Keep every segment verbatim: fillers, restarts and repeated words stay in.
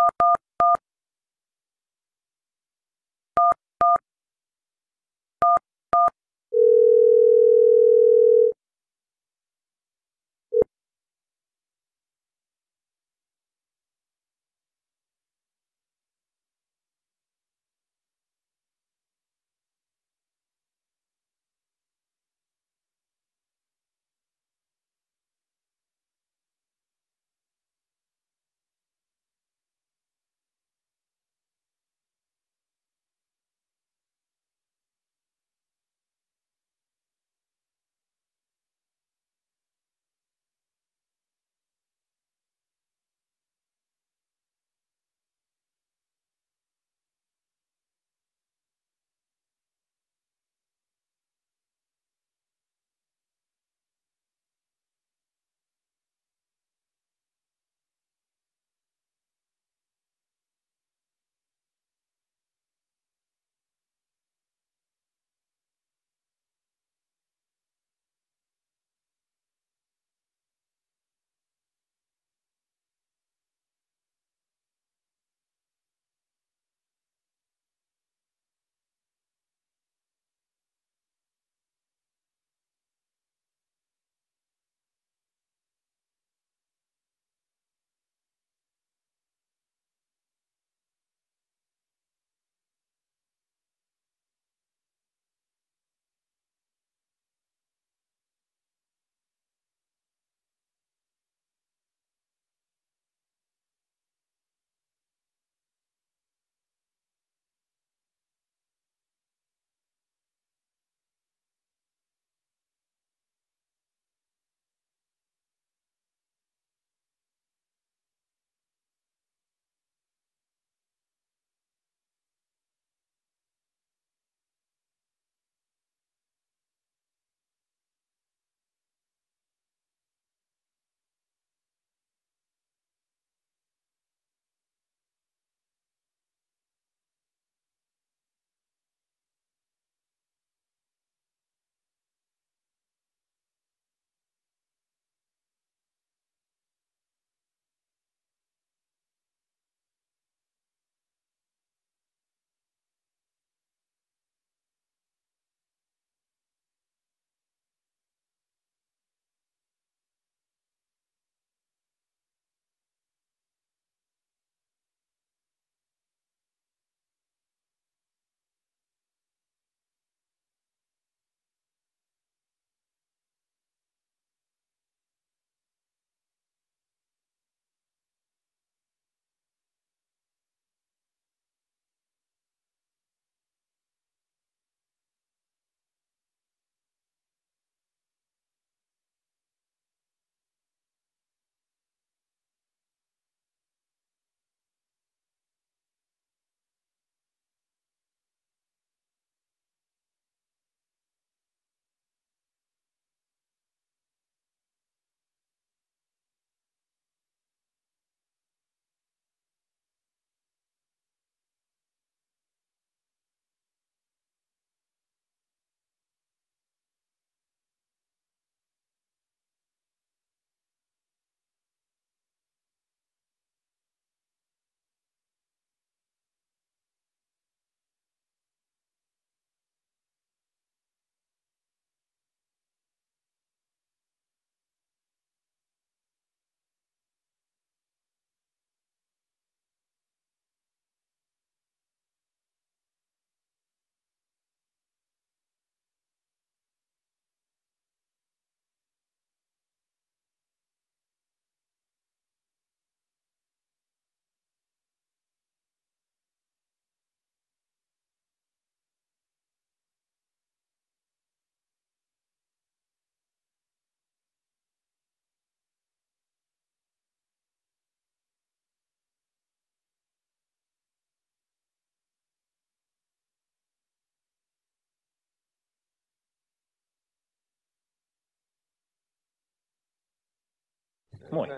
Mooi.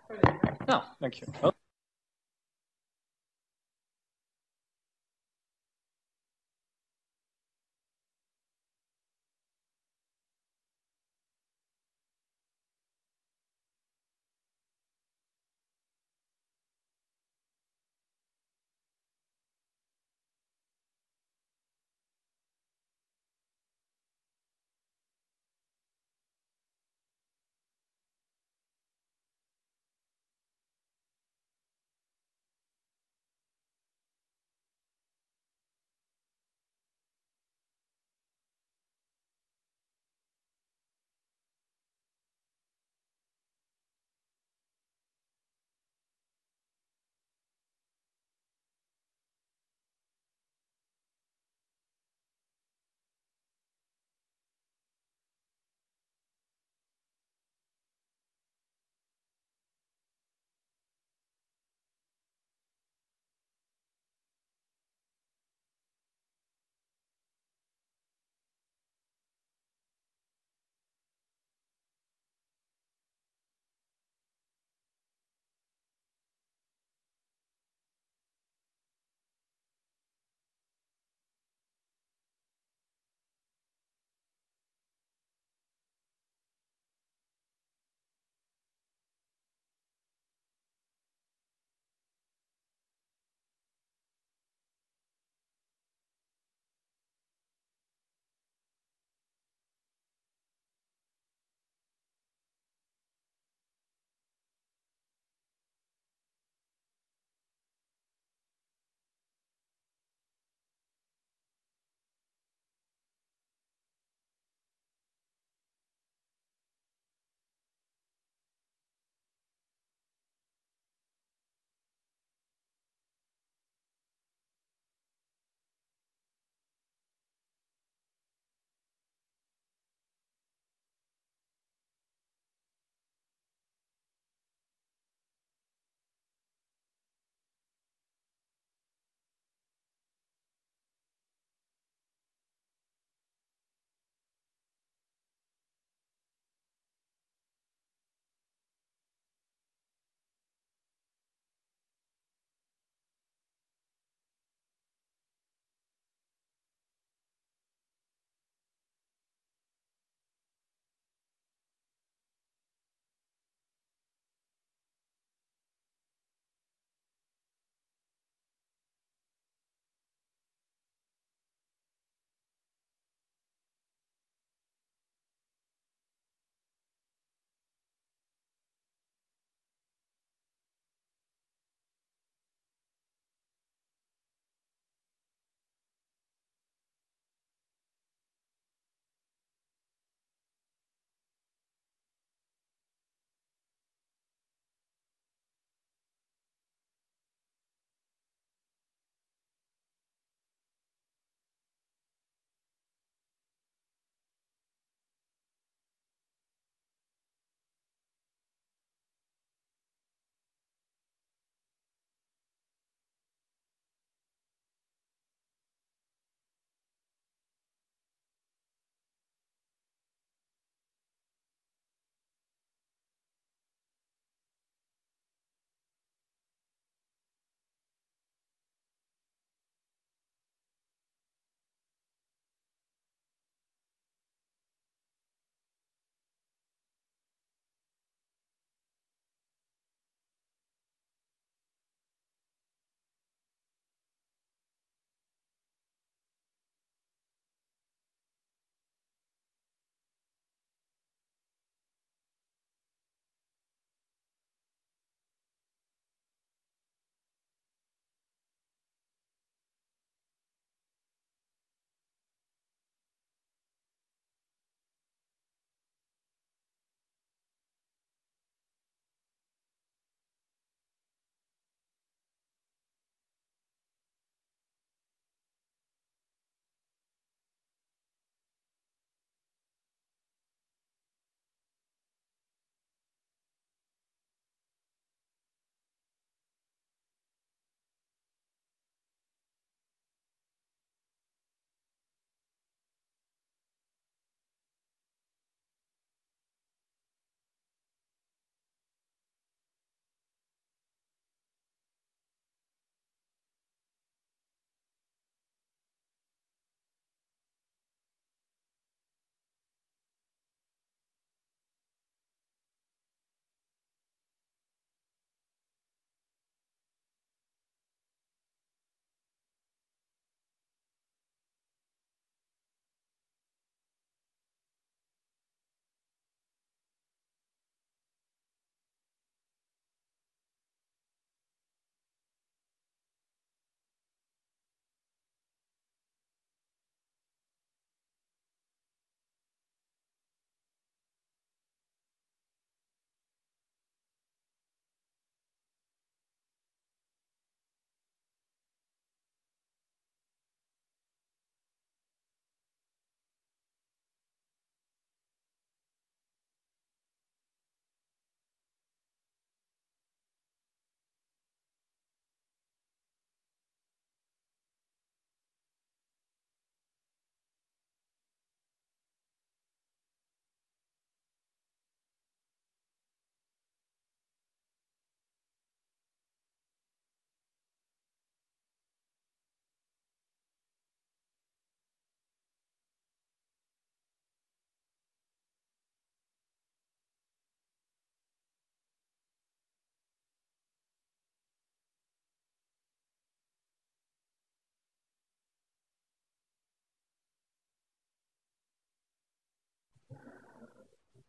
Nou, dankjewel.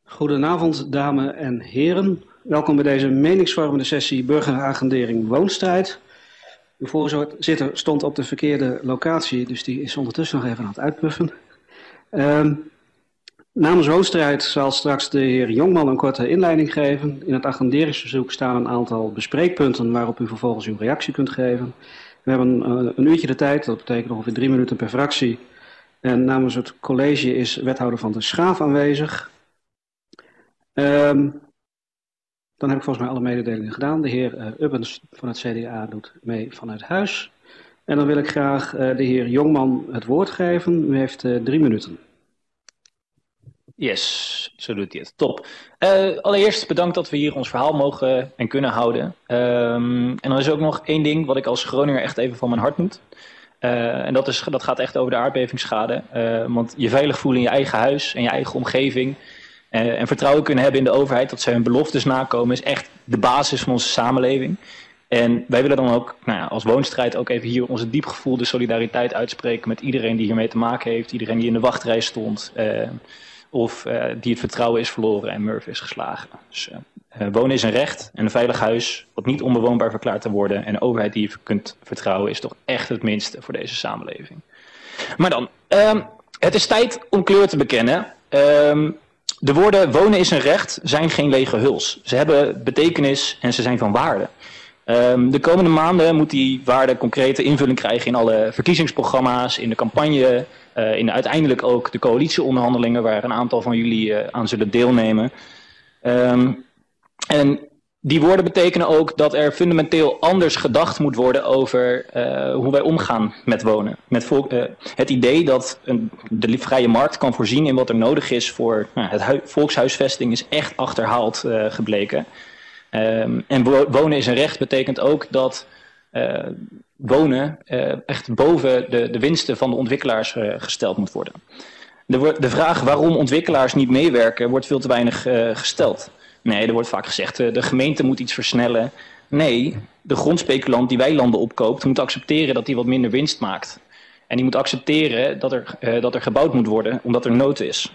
Goedenavond, dames en heren. Welkom bij deze meningsvormende sessie burgeragendering woonstrijd. De voorzitter stond op de verkeerde locatie, dus die is ondertussen nog even aan het uitpuffen. Uh, namens woonstrijd zal straks de heer Jongman een korte inleiding geven. In het agenderingsverzoek staan een aantal bespreekpunten waarop u vervolgens uw reactie kunt geven. We hebben uh, een uurtje de tijd, dat betekent ongeveer drie minuten per fractie. En namens het college is wethouder Van der Schaaf aanwezig. Um, dan heb ik volgens mij alle mededelingen gedaan. De heer uh, Ubbens van het C D A doet mee vanuit huis. En dan wil ik graag uh, de heer Jongman het woord geven. U heeft uh, drie minuten. Yes, zo doet hij het. Top. Uh, allereerst bedankt dat we hier ons verhaal mogen en kunnen houden. Um, en er is ook nog één ding wat ik als Groninger echt even van mijn hart moet. Uh, en dat, is, dat gaat echt over de aardbevingsschade. Uh, want je veilig voelen in je eigen huis en je eigen omgeving. Uh, en vertrouwen kunnen hebben in de overheid dat zij hun beloftes nakomen is echt de basis van onze samenleving. En wij willen dan ook nou ja, als woonstrijd ook even hier onze diep gevoelde solidariteit uitspreken met iedereen die hiermee te maken heeft. Iedereen die in de wachtrij stond uh, of uh, die het vertrouwen is verloren en murf is geslagen. Dus uh, uh, wonen is een recht en een veilig huis wat niet onbewoonbaar verklaard te worden. En een overheid die je kunt vertrouwen is toch echt het minste voor deze samenleving. Maar dan, uh, het is tijd om kleur te bekennen. Uh, De woorden wonen is een recht zijn geen lege huls. Ze hebben betekenis en ze zijn van waarde. Um, de komende maanden moet die waarde concrete invulling krijgen in alle verkiezingsprogramma's, in de campagne, uh, in uiteindelijk ook de coalitieonderhandelingen waar een aantal van jullie uh, aan zullen deelnemen. Um, en die woorden betekenen ook dat er fundamenteel anders gedacht moet worden over uh, hoe wij omgaan met wonen. Met volk, uh, het idee dat een, de vrije markt kan voorzien in wat er nodig is voor uh, het hu- volkshuisvesting is echt achterhaald uh, gebleken. Um, en wo- wonen is een recht betekent ook dat uh, wonen uh, echt boven de, de winsten van de ontwikkelaars uh, gesteld moet worden. De, de vraag waarom ontwikkelaars niet meewerken wordt veel te weinig uh, gesteld. Nee, er wordt vaak gezegd, de gemeente moet iets versnellen. Nee, de grondspeculant die weilanden opkoopt moet accepteren dat hij wat minder winst maakt. En die moet accepteren dat er, uh, dat er gebouwd moet worden omdat er nood is.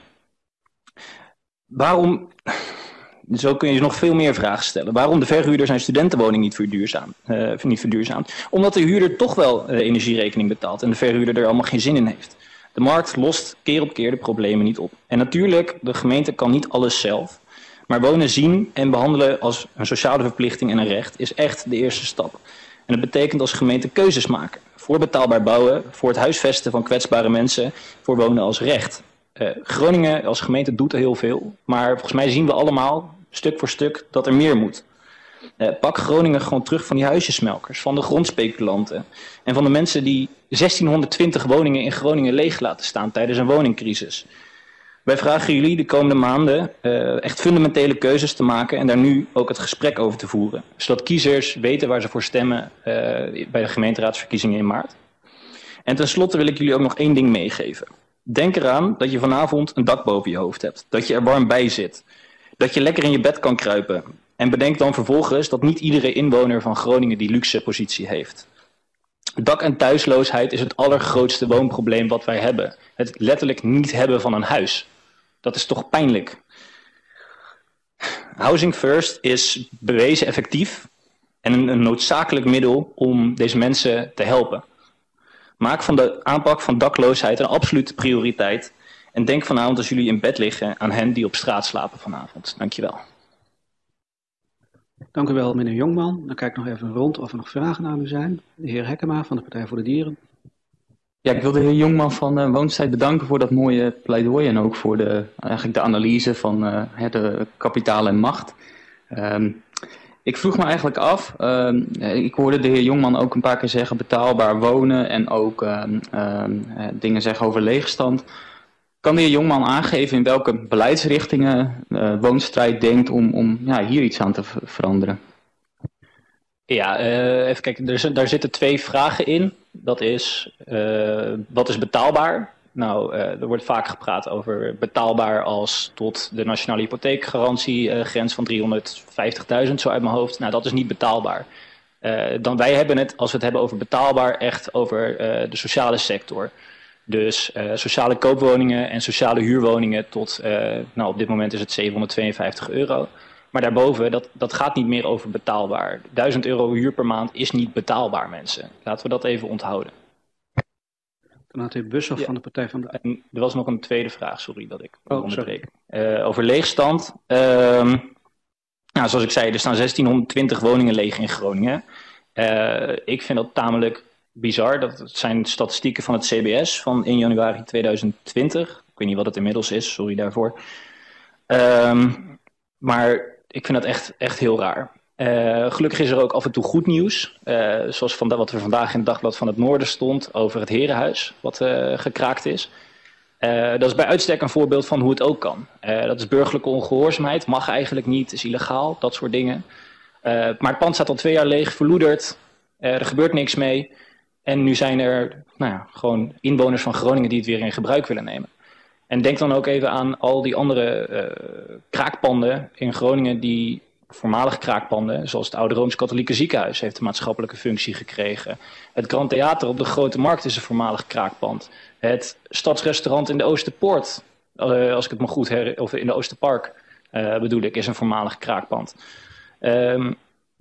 Waarom, zo kun je nog veel meer vragen stellen. Waarom de verhuurder zijn studentenwoning niet verduurzaam, uh, niet verduurzaamt? Omdat de huurder toch wel de energierekening betaalt en de verhuurder er allemaal geen zin in heeft. De markt lost keer op keer de problemen niet op. En natuurlijk, de gemeente kan niet alles zelf. Maar wonen zien en behandelen als een sociale verplichting en een recht is echt de eerste stap. En dat betekent als gemeente keuzes maken. Voor betaalbaar bouwen, voor het huisvesten van kwetsbare mensen, voor wonen als recht. Uh, Groningen als gemeente doet er heel veel. Maar volgens mij zien we allemaal, stuk voor stuk, dat er meer moet. Uh, pak Groningen gewoon terug van die huisjesmelkers, van de grondspeculanten. En van de mensen die zestienhonderdtwintig woningen in Groningen leeg laten staan tijdens een woningcrisis. Wij vragen jullie de komende maanden uh, echt fundamentele keuzes te maken en daar nu ook het gesprek over te voeren. Zodat kiezers weten waar ze voor stemmen uh, bij de gemeenteraadsverkiezingen in maart. En tenslotte wil ik jullie ook nog één ding meegeven. Denk eraan dat je vanavond een dak boven je hoofd hebt. Dat je er warm bij zit. Dat je lekker in je bed kan kruipen. En bedenk dan vervolgens dat niet iedere inwoner van Groningen die luxe positie heeft. Dak- en thuisloosheid is het allergrootste woonprobleem wat wij hebben. Het letterlijk niet hebben van een huis. Dat is toch pijnlijk. Housing First is bewezen effectief en een, een noodzakelijk middel om deze mensen te helpen. Maak van de aanpak van dakloosheid een absolute prioriteit. En denk vanavond als jullie in bed liggen aan hen die op straat slapen vanavond. Dankjewel. Dank u wel, meneer Jongman. Dan kijk ik nog even rond of er nog vragen aan u zijn. De heer Hekkema van de Partij voor de Dieren. Ja, ik wil de heer Jongman van uh, Woonstrijd bedanken voor dat mooie pleidooi en ook voor de, eigenlijk de analyse van uh, de kapitaal en macht. Um, ik vroeg me eigenlijk af, uh, ik hoorde de heer Jongman ook een paar keer zeggen betaalbaar wonen en ook uh, uh, dingen zeggen over leegstand. Kan de heer Jongman aangeven in welke beleidsrichtingen uh, Woonstrijd denkt om, om ja, hier iets aan te veranderen? Ja, uh, even kijken, er, daar zitten twee vragen in. Dat is, uh, wat is betaalbaar? Nou, uh, er wordt vaak gepraat over betaalbaar als tot de nationale hypotheekgarantiegrens uh, van driehonderdvijftigduizend, zo uit mijn hoofd. Nou, dat is niet betaalbaar. Uh, dan wij hebben het, als we het hebben over betaalbaar, echt over uh, de sociale sector. Dus uh, sociale koopwoningen en sociale huurwoningen tot, uh, nou op dit moment is het zevenhonderdtweeënvijftig euro. Maar daarboven, dat, dat gaat niet meer over betaalbaar. duizend euro huur per maand is niet betaalbaar, mensen. Laten we dat even onthouden. Vanuit Bussel ja. van de Partij van de... En er was nog een tweede vraag, sorry dat ik oh, onderbreek. Uh, over leegstand. Uh, nou, zoals ik zei, er staan zestienhonderdtwintig woningen leeg in Groningen. Uh, ik vind dat tamelijk bizar. Dat zijn statistieken van het C B S van één januari tweeduizend twintig. Ik weet niet wat het inmiddels is, sorry daarvoor. Uh, maar ik vind dat echt, echt heel raar. Uh, gelukkig is er ook af en toe goed nieuws. Uh, zoals van, wat er vandaag in het Dagblad van het Noorden stond over het Herenhuis, wat uh, gekraakt is. Uh, dat is bij uitstek een voorbeeld van hoe het ook kan. Uh, dat is burgerlijke ongehoorzaamheid, mag eigenlijk niet, is illegaal, dat soort dingen. Uh, maar het pand staat al twee jaar leeg, verloederd. Uh, er gebeurt niks mee. En nu zijn er nou ja, gewoon inwoners van Groningen die het weer in gebruik willen nemen. En denk dan ook even aan al die andere uh, kraakpanden in Groningen die... voormalige kraakpanden, zoals het Oude Rooms-Katholieke Ziekenhuis, heeft een maatschappelijke functie gekregen. Het Grand Theater op de Grote Markt is een voormalig kraakpand. Het Stadsrestaurant in de Oosterpoort, uh, als ik het me goed herinner, of in de Oosterpark uh, bedoel ik, is een voormalig kraakpand. Um,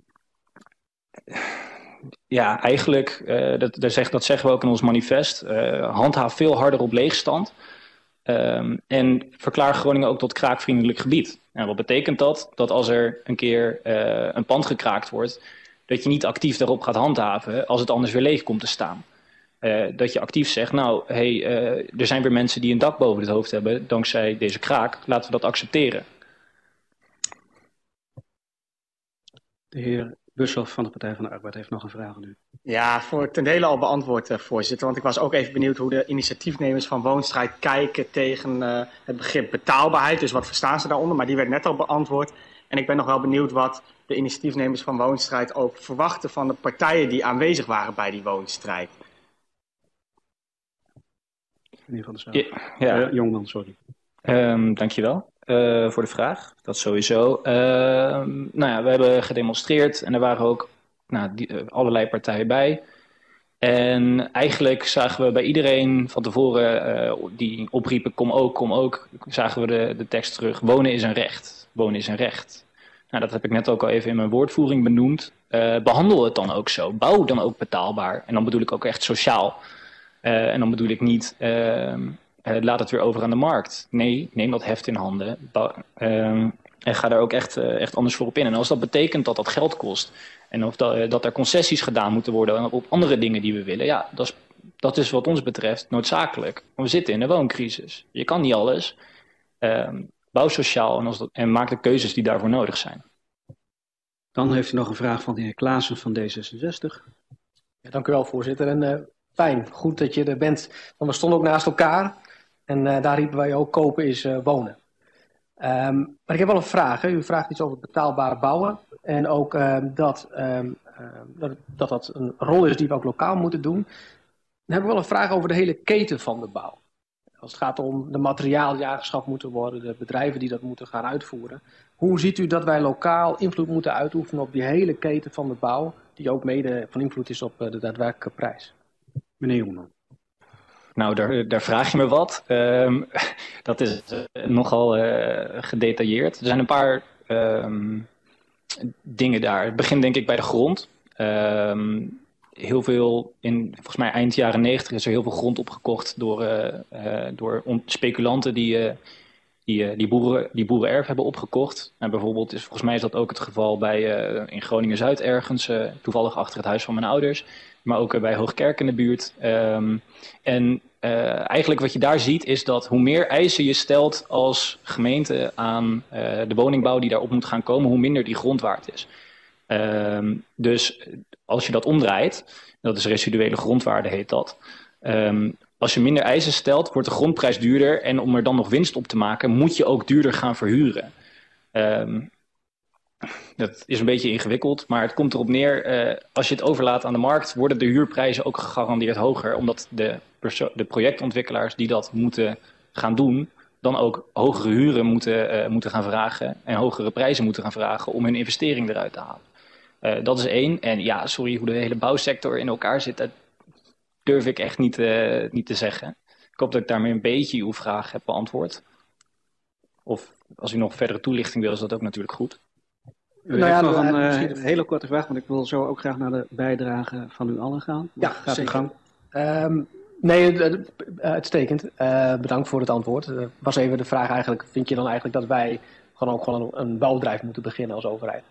ja, eigenlijk, uh, dat, dat, zeg, dat zeggen we ook in ons manifest, uh, handhaaf veel harder op leegstand. Um, en verklaar Groningen ook tot kraakvriendelijk gebied. En wat betekent dat? Dat als er een keer uh, een pand gekraakt wordt, dat je niet actief daarop gaat handhaven als het anders weer leeg komt te staan. Uh, dat je actief zegt, nou, hey, uh, er zijn weer mensen die een dak boven het hoofd hebben dankzij deze kraak, laten we dat accepteren. De heer Bussel van de Partij van de Arbeid heeft nog een vraag aan u. Ja, voor ten dele al beantwoord, uh, voorzitter. Want ik was ook even benieuwd hoe de initiatiefnemers van Woonstrijd kijken tegen uh, het begrip betaalbaarheid. Dus wat verstaan ze daaronder? Maar die werd net al beantwoord. En ik ben nog wel benieuwd wat de initiatiefnemers van Woonstrijd ook verwachten van de partijen die aanwezig waren bij die woonstrijd. Meneer Van der Stel. Ja, ja. Uh, Jongman, sorry. Um, dankjewel uh, voor de vraag. Dat sowieso. Uh, nou ja, we hebben gedemonstreerd en er waren ook nou, die, uh, allerlei partijen bij. En eigenlijk zagen we bij iedereen van tevoren uh, die opriepen, kom ook, kom ook, zagen we de, de tekst terug. Wonen is een recht. Wonen is een recht. Nou, dat heb ik net ook al even in mijn woordvoering benoemd. Uh, behandel het dan ook zo. Bouw dan ook betaalbaar. En dan bedoel ik ook echt sociaal. Uh, en dan bedoel ik niet... Uh, Uh, laat het weer over aan de markt. Nee, neem dat heft in handen. Uh, en ga daar ook echt, uh, echt anders voor op in. En als dat betekent dat dat geld kost. En of dat, uh, dat er concessies gedaan moeten worden op andere dingen die we willen. Ja, dat is, dat is wat ons betreft noodzakelijk. Want we zitten in een wooncrisis. Je kan niet alles. Uh, bouw sociaal en, als dat, en maak de keuzes die daarvoor nodig zijn. Dan heeft u nog een vraag van de heer Klaassen van D zesenzestig. Ja, dank u wel, voorzitter. En uh, fijn, goed dat je er bent. Want we stonden ook naast elkaar. En uh, daar riepen wij ook, kopen is uh, wonen. Um, maar ik heb wel een vraag. Hè. U vraagt iets over het betaalbaar bouwen. En ook uh, dat, um, uh, dat, dat dat een rol is die we ook lokaal moeten doen. Dan hebben we wel een vraag over de hele keten van de bouw. Als het gaat om de materialen die aangeschaft moeten worden, de bedrijven die dat moeten gaan uitvoeren. Hoe ziet u dat wij lokaal invloed moeten uitoefenen op die hele keten van de bouw, die ook mede van invloed is op uh, de daadwerkelijke prijs? Meneer Jongman. Nou, daar, daar vraag je me wat. Um, dat is uh, nogal uh, gedetailleerd. Er zijn een paar um, dingen daar. Het begint denk ik bij de grond. Um, heel veel, in, volgens mij eind jaren negentig is er heel veel grond opgekocht door, uh, uh, door speculanten die, uh, die, uh, die, boeren, die boerenerf hebben opgekocht. En bijvoorbeeld, is, volgens mij is dat ook het geval bij, uh, in Groningen-Zuid ergens, uh, toevallig achter het huis van mijn ouders. Maar ook uh, bij Hoogkerk in de buurt. Um, en uh, eigenlijk wat je daar ziet is dat hoe meer eisen je stelt als gemeente aan uh, de woningbouw die daarop moet gaan komen, hoe minder die grond waard is. Um, dus als je dat omdraait, dat is residuele grondwaarde heet dat. Um, als je minder eisen stelt, wordt de grondprijs duurder. En om er dan nog winst op te maken, moet je ook duurder gaan verhuren. Um, dat is een beetje ingewikkeld, maar het komt erop neer. Uh, als je het overlaat aan de markt, worden de huurprijzen ook gegarandeerd hoger. Omdat de, de projectontwikkelaars die dat moeten gaan doen, dan ook hogere huren moeten, uh, moeten gaan vragen. En hogere prijzen moeten gaan vragen om hun investering eruit te halen. Uh, dat is één. En ja, sorry, hoe de hele bouwsector in elkaar zit, dat durf ik echt niet, uh, niet te zeggen. Ik hoop dat ik daarmee een beetje uw vraag heb beantwoord. Of als u nog verdere toelichting wil, is dat ook natuurlijk goed. U Nou ja, heeft nog de- een misschien uh, de- hele korte vraag, want ik wil zo ook graag naar de bijdrage van u allen gaan. Ja, Gaat zeker. u gang. Ehm, nee, uh, uh, uitstekend. Uh, bedankt voor het antwoord. Uh, was even de vraag eigenlijk, vind je dan eigenlijk dat wij gewoon ook gewoon een, een bouwbedrijf moeten beginnen als overheid?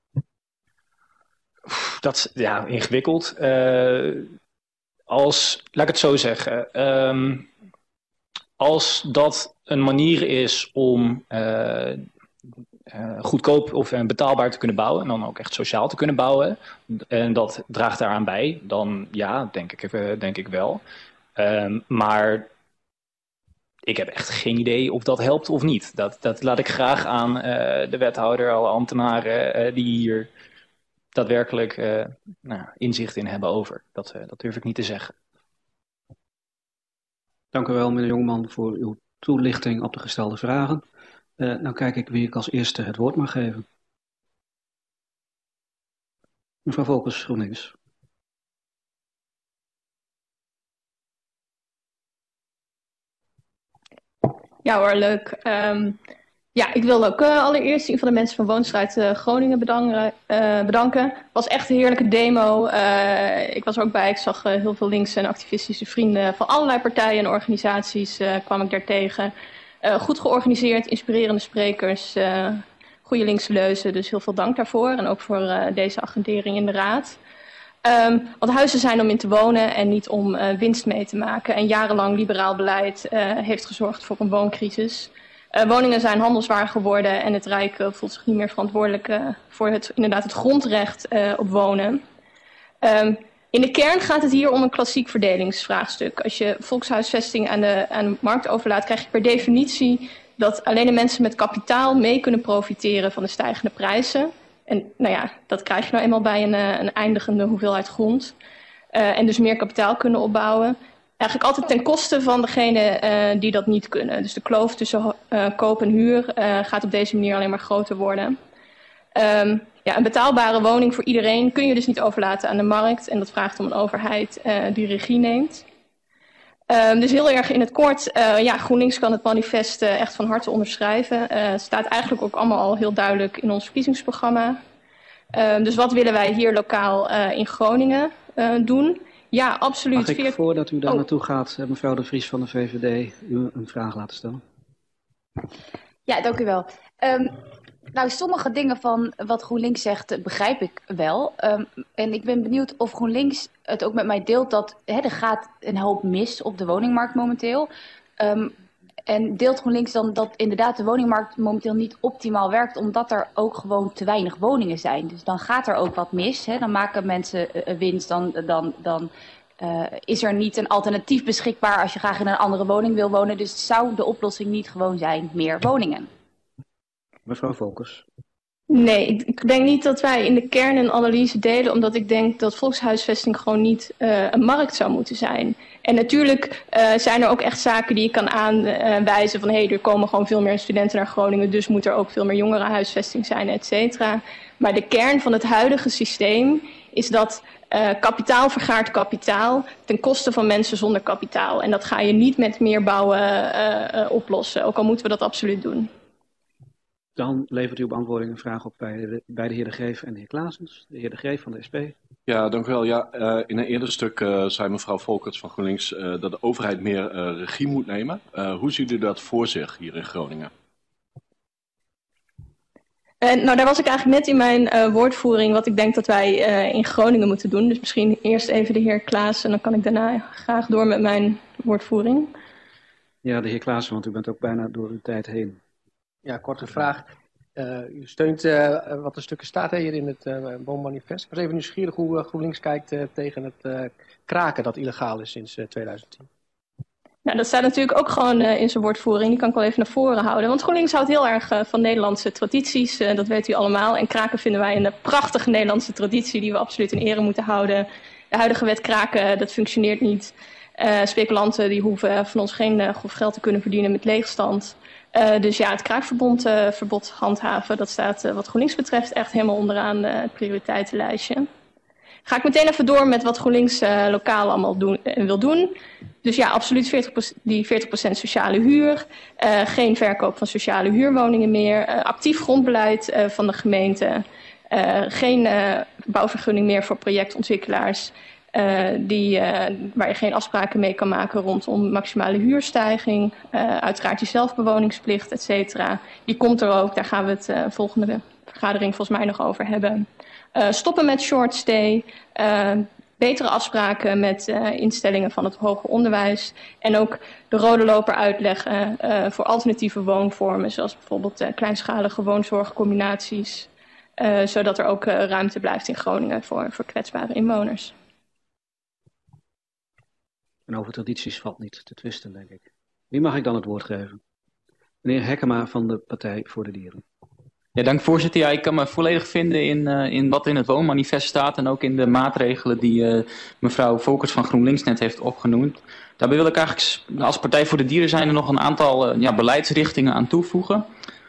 Dat is ja, ingewikkeld. Uh, als, laat ik het zo zeggen. Um, als dat een manier is om uh, uh, goedkoop of uh, betaalbaar te kunnen bouwen, en dan ook echt sociaal te kunnen bouwen, en dat draagt daaraan bij, dan ja, denk ik, uh, denk ik wel. Um, maar ik heb echt geen idee of dat helpt of niet. Dat, dat laat ik graag aan uh, de wethouder, alle ambtenaren uh, die hier daadwerkelijk uh, nou, inzicht in hebben over. Dat, uh, dat durf ik niet te zeggen. Dank u wel, meneer Jongman, voor uw toelichting op de gestelde vragen. Uh, nou kijk ik wie ik als eerste het woord mag geven. Mevrouw Volkers, GroenLinks. Ja hoor, leuk. Um, ja, ik wil ook uh, allereerst een van de mensen van Woonstrijd uh, Groningen bedanken. Uh, bedanken. Het was echt een heerlijke demo. Uh, ik was er ook bij. Ik zag uh, heel veel linkse en activistische vrienden van allerlei partijen en organisaties uh, kwam ik daar tegen. Uh, goed georganiseerd, inspirerende sprekers, uh, goede linkse leuzen. Dus heel veel dank daarvoor en ook voor uh, deze agendering in de raad. Um, want huizen zijn om in te wonen en niet om uh, winst mee te maken. En jarenlang liberaal beleid uh, heeft gezorgd voor een wooncrisis. Uh, woningen zijn handelswaar geworden en het Rijk uh, voelt zich niet meer verantwoordelijk uh, voor het, inderdaad het grondrecht uh, op wonen. Um, in de kern gaat het hier om een klassiek verdelingsvraagstuk. Als je volkshuisvesting aan de, aan de markt overlaat, krijg je per definitie dat alleen de mensen met kapitaal mee kunnen profiteren van de stijgende prijzen. En nou ja, dat krijg je nou eenmaal bij een, een eindigende hoeveelheid grond. Uh, en dus meer kapitaal kunnen opbouwen. Eigenlijk altijd ten koste van degene uh, die dat niet kunnen. Dus de kloof tussen uh, koop en huur uh, gaat op deze manier alleen maar groter worden. Um, ja, een betaalbare woning voor iedereen kun je dus niet overlaten aan de markt. En dat vraagt om een overheid uh, die regie neemt. Um, dus heel erg in het kort, uh, ja, GroenLinks kan het manifest uh, echt van harte onderschrijven. Uh, het staat eigenlijk ook allemaal al heel duidelijk in ons verkiezingsprogramma. Um, dus wat willen wij hier lokaal uh, in Groningen uh, doen? Ja, absoluut. Mag ik, Veert... voordat u daar oh. naartoe gaat, mevrouw De Vries van de V V D, u een vraag laten stellen? Ja, dank u wel. Um, nou, sommige dingen van wat GroenLinks zegt begrijp ik wel. Um, en ik ben benieuwd of GroenLinks het ook met mij deelt dat hè, er gaat een hoop mis op de woningmarkt momenteel. Um, en deelt GroenLinks dan dat inderdaad de woningmarkt momenteel niet optimaal werkt, omdat er ook gewoon te weinig woningen zijn. Dus dan gaat er ook wat mis. Hè? Dan maken mensen uh, winst, dan, dan, dan uh, is er niet een alternatief beschikbaar als je graag in een andere woning wil wonen. Dus zou de oplossing niet gewoon zijn meer woningen? Mevrouw Volkers. Nee, ik denk niet dat wij in de kern een analyse delen, omdat ik denk dat volkshuisvesting gewoon niet uh, een markt zou moeten zijn. En natuurlijk uh, zijn er ook echt zaken die je kan aanwijzen van hé, hey, er komen gewoon veel meer studenten naar Groningen, dus moet er ook veel meer jongerenhuisvesting zijn, et cetera. Maar de kern van het huidige systeem is dat uh, kapitaal vergaart kapitaal ten koste van mensen zonder kapitaal. En dat ga je niet met meer bouwen uh, uh, oplossen, ook al moeten we dat absoluut doen. Dan levert uw beantwoording een vraag op bij de, bij de heer De Greef en de heer Klaasens. De heer De Greef van de S P. Ja, dank u wel. Ja, uh, in een eerder stuk uh, zei mevrouw Volkers van GroenLinks uh, dat de overheid meer uh, regie moet nemen. Uh, hoe ziet u dat voor zich hier in Groningen? Uh, nou, daar was ik eigenlijk net in mijn uh, woordvoering wat ik denk dat wij uh, in Groningen moeten doen. Dus misschien eerst even de heer Klaas en dan kan ik daarna graag door met mijn woordvoering. Ja, de heer Klaassen, want u bent ook bijna door uw tijd heen. Ja, korte vraag. Uh, u steunt uh, wat er stukken staat hier in het uh, woonmanifest. Ik was even nieuwsgierig hoe uh, GroenLinks kijkt uh, tegen het uh, kraken dat illegaal is sinds uh, tweeduizend tien. Nou, dat staat natuurlijk ook gewoon uh, in zijn woordvoering. Die kan ik wel even naar voren houden. Want GroenLinks houdt heel erg uh, van Nederlandse tradities. Uh, dat weet u allemaal. En kraken vinden wij een uh, prachtige Nederlandse traditie die we absoluut in ere moeten houden. De huidige wet kraken, uh, dat functioneert niet. Uh, speculanten die hoeven van ons geen uh, grof geld te kunnen verdienen met leegstand. Uh, dus ja, het kraakverbod uh, verbod handhaven, dat staat uh, wat GroenLinks betreft echt helemaal onderaan uh, het prioriteitenlijstje. Ga ik meteen even door met wat GroenLinks uh, lokaal allemaal doen, uh, wil doen. Dus ja, absoluut veertig procent, die veertig procent sociale huur. Uh, geen verkoop van sociale huurwoningen meer. Uh, actief grondbeleid uh, van de gemeente. Uh, geen uh, bouwvergunning meer voor projectontwikkelaars. Uh, die, uh, waar je geen afspraken mee kan maken rondom maximale huurstijging. Uh, uiteraard die zelfbewoningsplicht, et cetera. Die komt er ook, daar gaan we het uh, volgende vergadering volgens mij nog over hebben. Uh, stoppen met short stay. Uh, betere afspraken met uh, instellingen van het hoger onderwijs. En ook de rode loper uitleggen uh, voor alternatieve woonvormen. Zoals bijvoorbeeld uh, kleinschalige woonzorgcombinaties. Uh, zodat er ook uh, ruimte blijft in Groningen voor, voor kwetsbare inwoners. En over tradities valt niet te twisten, denk ik. Wie mag ik dan het woord geven? Meneer Hekkema van de Partij voor de Dieren. Ja, dank voorzitter. Ja, ik kan me volledig vinden in, uh, in wat in het woonmanifest staat en ook in de maatregelen die uh, mevrouw Volkers van GroenLinks net heeft opgenoemd. Daarbij wil ik eigenlijk als Partij voor de Dieren zijn er nog een aantal uh, ja, beleidsrichtingen aan toevoegen.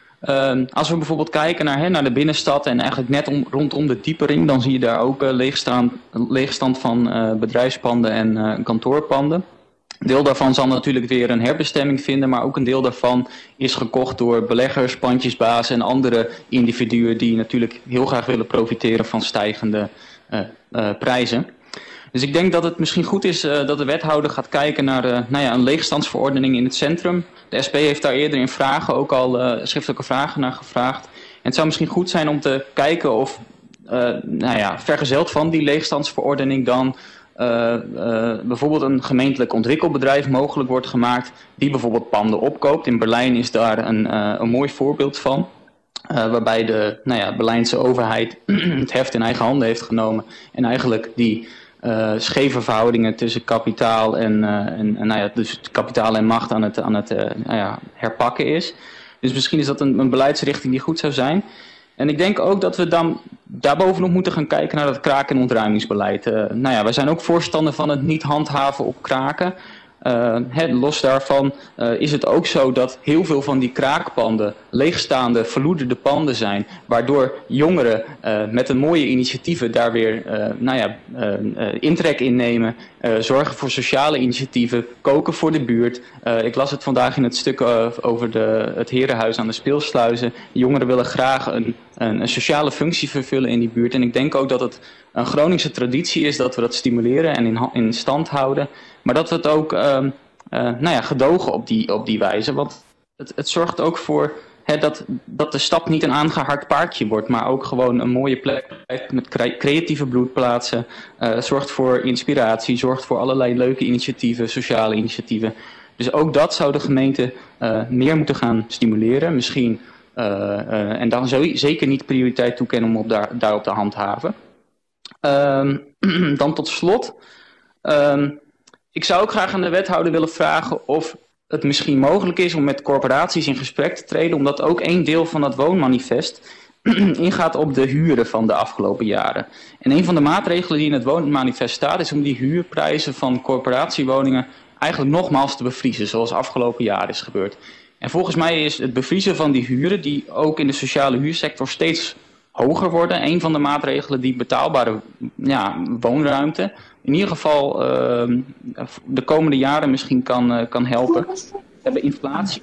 Uh, als we bijvoorbeeld kijken naar, hè, naar de binnenstad en eigenlijk net om, rondom de diepering, dan zie je daar ook uh, leegstand, leegstand van uh, bedrijfspanden en uh, kantoorpanden. Een deel daarvan zal natuurlijk weer een herbestemming vinden, maar ook een deel daarvan is gekocht door beleggers, pandjesbazen en andere individuen die natuurlijk heel graag willen profiteren van stijgende uh, uh, prijzen. Dus ik denk dat het misschien goed is uh, dat de wethouder gaat kijken naar uh, nou ja, een leegstandsverordening in het centrum. De S P heeft daar eerder in vragen ook al uh, schriftelijke vragen naar gevraagd. En het zou misschien goed zijn om te kijken of uh, nou ja, vergezeld van die leegstandsverordening dan Uh, uh, bijvoorbeeld een gemeentelijk ontwikkelbedrijf mogelijk wordt gemaakt die bijvoorbeeld panden opkoopt. In Berlijn is daar een, uh, een mooi voorbeeld van. Uh, waarbij de nou ja, Berlijnse overheid het heft in eigen handen heeft genomen en eigenlijk die uh, scheve verhoudingen tussen kapitaal en, uh, en, en nou ja, dus kapitaal en macht aan het, aan het uh, nou ja, herpakken is. Dus misschien is dat een, een beleidsrichting die goed zou zijn. En ik denk ook dat we dan daarbovenop moeten gaan kijken naar dat kraak- en ontruimingsbeleid. Uh, nou ja, wij zijn ook voorstander van het niet handhaven op kraken. Uh, he, los daarvan uh, is het ook zo dat heel veel van die kraakpanden leegstaande, verloederde panden zijn. Waardoor jongeren uh, met een mooie initiatieven daar weer uh, nou ja, uh, uh, intrek in nemen. Uh, zorgen voor sociale initiatieven, koken voor de buurt. Uh, ik las het vandaag in het stuk uh, over de, het herenhuis aan de Speelsluizen. De jongeren willen graag een, een, een sociale functie vervullen in die buurt. En ik denk ook dat het een Groningse traditie is dat we dat stimuleren en in, in stand houden. Maar dat we het ook uh, uh, nou ja, gedogen op die, op die wijze. Want het, het zorgt ook voor hè, dat, dat de stad niet een aangeharkt paardje wordt. Maar ook gewoon een mooie plek met creatieve bloedplaatsen. Uh, zorgt voor inspiratie, zorgt voor allerlei leuke initiatieven, sociale initiatieven. Dus ook dat zou de gemeente uh, meer moeten gaan stimuleren. Misschien, uh, uh, en dan zou zeker niet prioriteit toekennen om op daar, daarop te handhaven. Um, dan tot slot. Um, ik zou ook graag aan de wethouder willen vragen of het misschien mogelijk is om met corporaties in gesprek te treden, omdat ook een deel van dat woonmanifest ingaat op de huren van de afgelopen jaren. En een van de maatregelen die in het woonmanifest staat is om die huurprijzen van corporatiewoningen eigenlijk nogmaals te bevriezen, zoals afgelopen jaar is gebeurd. En volgens mij is het bevriezen van die huren, die ook in de sociale huursector steeds hoger worden, een van de maatregelen die betaalbare ja, woonruimte in ieder geval uh, de komende jaren misschien kan, uh, kan helpen. We hebben inflatie,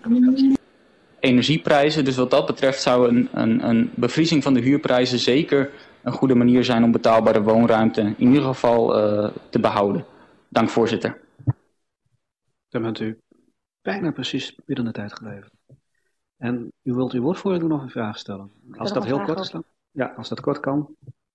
energieprijzen, dus wat dat betreft zou een, een, een bevriezing van de huurprijzen zeker een goede manier zijn om betaalbare woonruimte in ieder geval uh, te behouden. Dank voorzitter. Dan bent u bijna precies binnen de tijd gebleven. En u wilt uw woordvoerder nog een vraag stellen. Als dat heel kort is dan? Ja, als dat kort kan.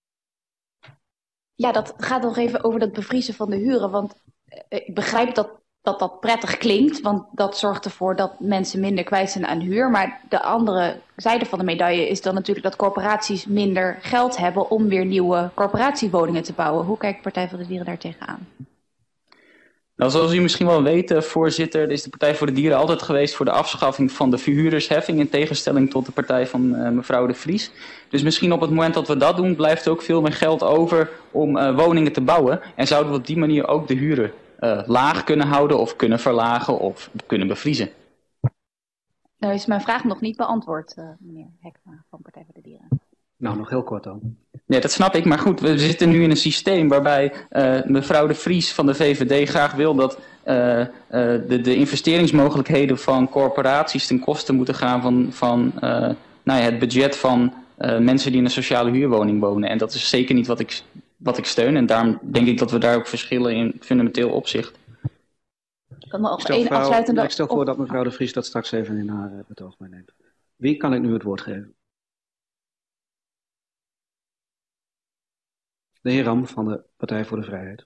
Ja, dat gaat nog even over dat bevriezen van de huren. Want ik begrijp dat dat, dat prettig klinkt. Want dat zorgt ervoor dat mensen minder kwijt zijn aan huur. Maar de andere zijde van de medaille is dan natuurlijk dat corporaties minder geld hebben om weer nieuwe corporatiewoningen te bouwen. Hoe kijkt de Partij voor de Dieren daar tegenaan? Nou, zoals u misschien wel weet, voorzitter, is de Partij voor de Dieren altijd geweest voor de afschaffing van de verhuurdersheffing in tegenstelling tot de partij van uh, mevrouw De Vries. Dus misschien op het moment dat we dat doen, blijft er ook veel meer geld over om uh, woningen te bouwen. En zouden we op die manier ook de huren uh, laag kunnen houden of kunnen verlagen of kunnen bevriezen. Nou is mijn vraag nog niet beantwoord, uh, meneer Hekkema van Partij voor de Dieren. Nou, nog heel kort dan. Nee, dat snap ik. Maar goed, we zitten nu in een systeem waarbij uh, mevrouw De Vries van de V V D graag wil dat uh, uh, de, de investeringsmogelijkheden van corporaties ten koste moeten gaan van, van uh, nou ja, het budget van uh, mensen die in een sociale huurwoning wonen. En dat is zeker niet wat ik, wat ik steun. En daarom denk ik dat we daar ook verschillen in fundamenteel opzicht. Ik, nog ik, stel, één afsluitende... ik stel voor dat mevrouw De Vries dat straks even in haar uh, betoog meeneemt. Wie kan ik nu het woord geven? De heer Ram van de Partij voor de Vrijheid.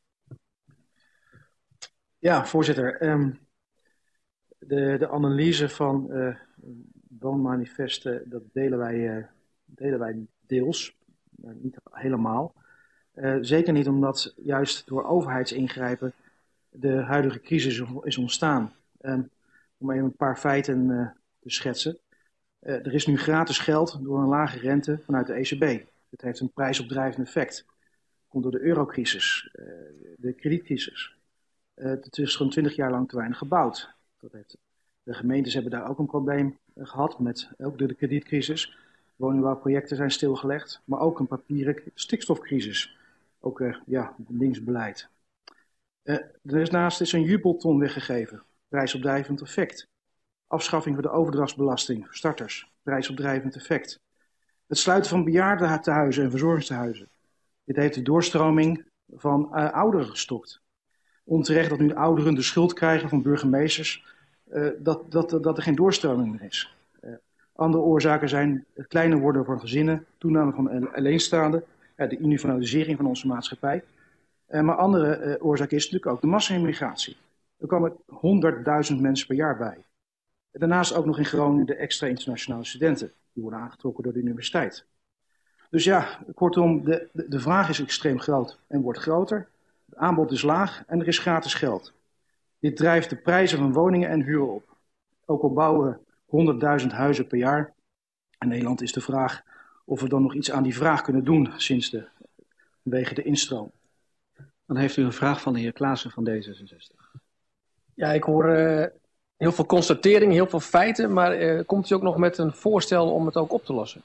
Ja, voorzitter. Um, de, de analyse van uh, woonmanifesten, dat delen wij, uh, delen wij deels, uh, niet helemaal. Uh, zeker niet omdat juist door overheidsingrijpen de huidige crisis is ontstaan. Um, om even een paar feiten uh, te schetsen. Uh, er is nu gratis geld door een lage rente vanuit de E C B. Het heeft een prijsopdrijvend effect. Komt door de eurocrisis, uh, de kredietcrisis. Uh, het is gewoon twintig jaar lang te weinig gebouwd. Dat heeft, de gemeentes hebben daar ook een probleem uh, gehad, met, ook door de kredietcrisis. Woningbouwprojecten zijn stilgelegd, maar ook een papieren stikstofcrisis. Ook uh, ja, linksbeleid. Uh, daarnaast is een jubelton weggegeven, prijsopdrijvend effect. Afschaffing van de overdrachtsbelasting voor starters, prijsopdrijvend effect. Het sluiten van bejaardentehuizen en verzorgingstehuizen. Dit heeft de doorstroming van uh, ouderen gestopt. Onterecht dat nu ouderen de schuld krijgen van burgemeesters uh, dat, dat, dat er geen doorstroming meer is. Uh, andere oorzaken zijn het kleiner worden van gezinnen, toename van alleenstaanden, uh, de individualisering van onze maatschappij. Uh, maar andere uh, oorzaak is natuurlijk ook de massa-immigratie. Er komen honderdduizend mensen per jaar bij. Daarnaast ook nog in Groningen de extra internationale studenten. Die worden aangetrokken door de universiteit. Dus ja, kortom, de, de, de vraag is extreem groot en wordt groter. Het aanbod is laag en er is gratis geld. Dit drijft de prijzen van woningen en huren op. Ook al bouwen we honderdduizend huizen per jaar. In Nederland is de vraag of we dan nog iets aan die vraag kunnen doen sinds de, vanwege de instroom. Dan heeft u een vraag van de heer Klaassen van D zesenzestig. Ja, ik hoor uh, heel veel constateringen, heel veel feiten, maar uh, komt u ook nog met een voorstel om het ook op te lossen?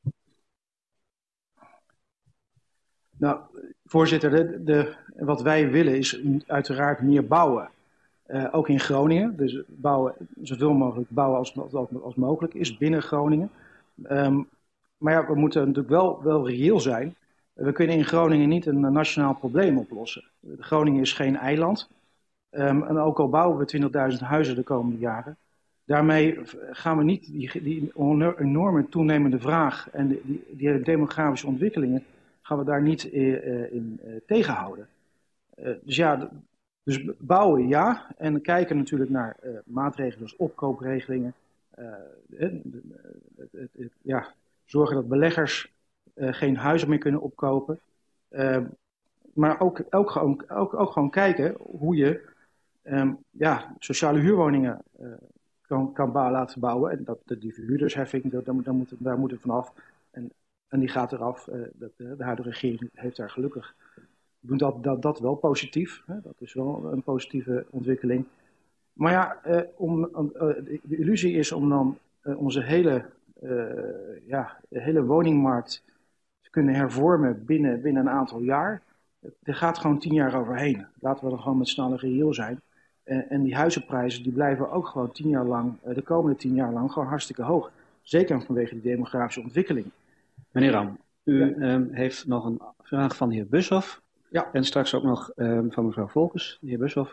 Nou, voorzitter, de, de, wat wij willen is uiteraard meer bouwen. Uh, ook in Groningen, dus bouwen, zoveel mogelijk bouwen als, als, als mogelijk is binnen Groningen. Um, maar ja, we moeten natuurlijk wel, wel reëel zijn. We kunnen in Groningen niet een nationaal probleem oplossen. Groningen is geen eiland. Um, en ook al bouwen we twintigduizend huizen de komende jaren, daarmee gaan we niet die, die enorme toenemende vraag en die, die, die demografische ontwikkelingen gaan we daar niet uh, in uh, tegenhouden. Uh, dus ja, dus bouwen ja, en kijken natuurlijk naar uh, maatregelen als opkoopregelingen. Uh, uh, uh, uh, uh, ja, zorgen dat beleggers uh, geen huizen meer kunnen opkopen. Uh, maar ook, ook, gewoon, ook, ook gewoon kijken hoe je um, ja, sociale huurwoningen uh, kan, kan bouwen, laten bouwen. En dat, die verhuurdersheffing, dat, daar, daar, moet, daar moet het vanaf. En, en die gaat eraf. Uh, dat, uh, de huidige regering heeft daar gelukkig. Doen dat, dat, dat wel positief. Hè? Dat is wel een positieve ontwikkeling. Maar ja, uh, om, uh, de, de illusie is om dan uh, onze hele, uh, ja, de hele woningmarkt te kunnen hervormen binnen, binnen een aantal jaar. Er gaat gewoon tien jaar overheen. Laten we dan gewoon met z'n allen reëel zijn. Uh, en die huizenprijzen die blijven ook gewoon tien jaar lang, uh, de komende tien jaar lang gewoon hartstikke hoog. Zeker vanwege die demografische ontwikkeling. Meneer Ram, u ja. um, heeft nog een vraag van de heer Bushoff. Ja. En straks ook nog um, van mevrouw Volkers, de heer Bushoff.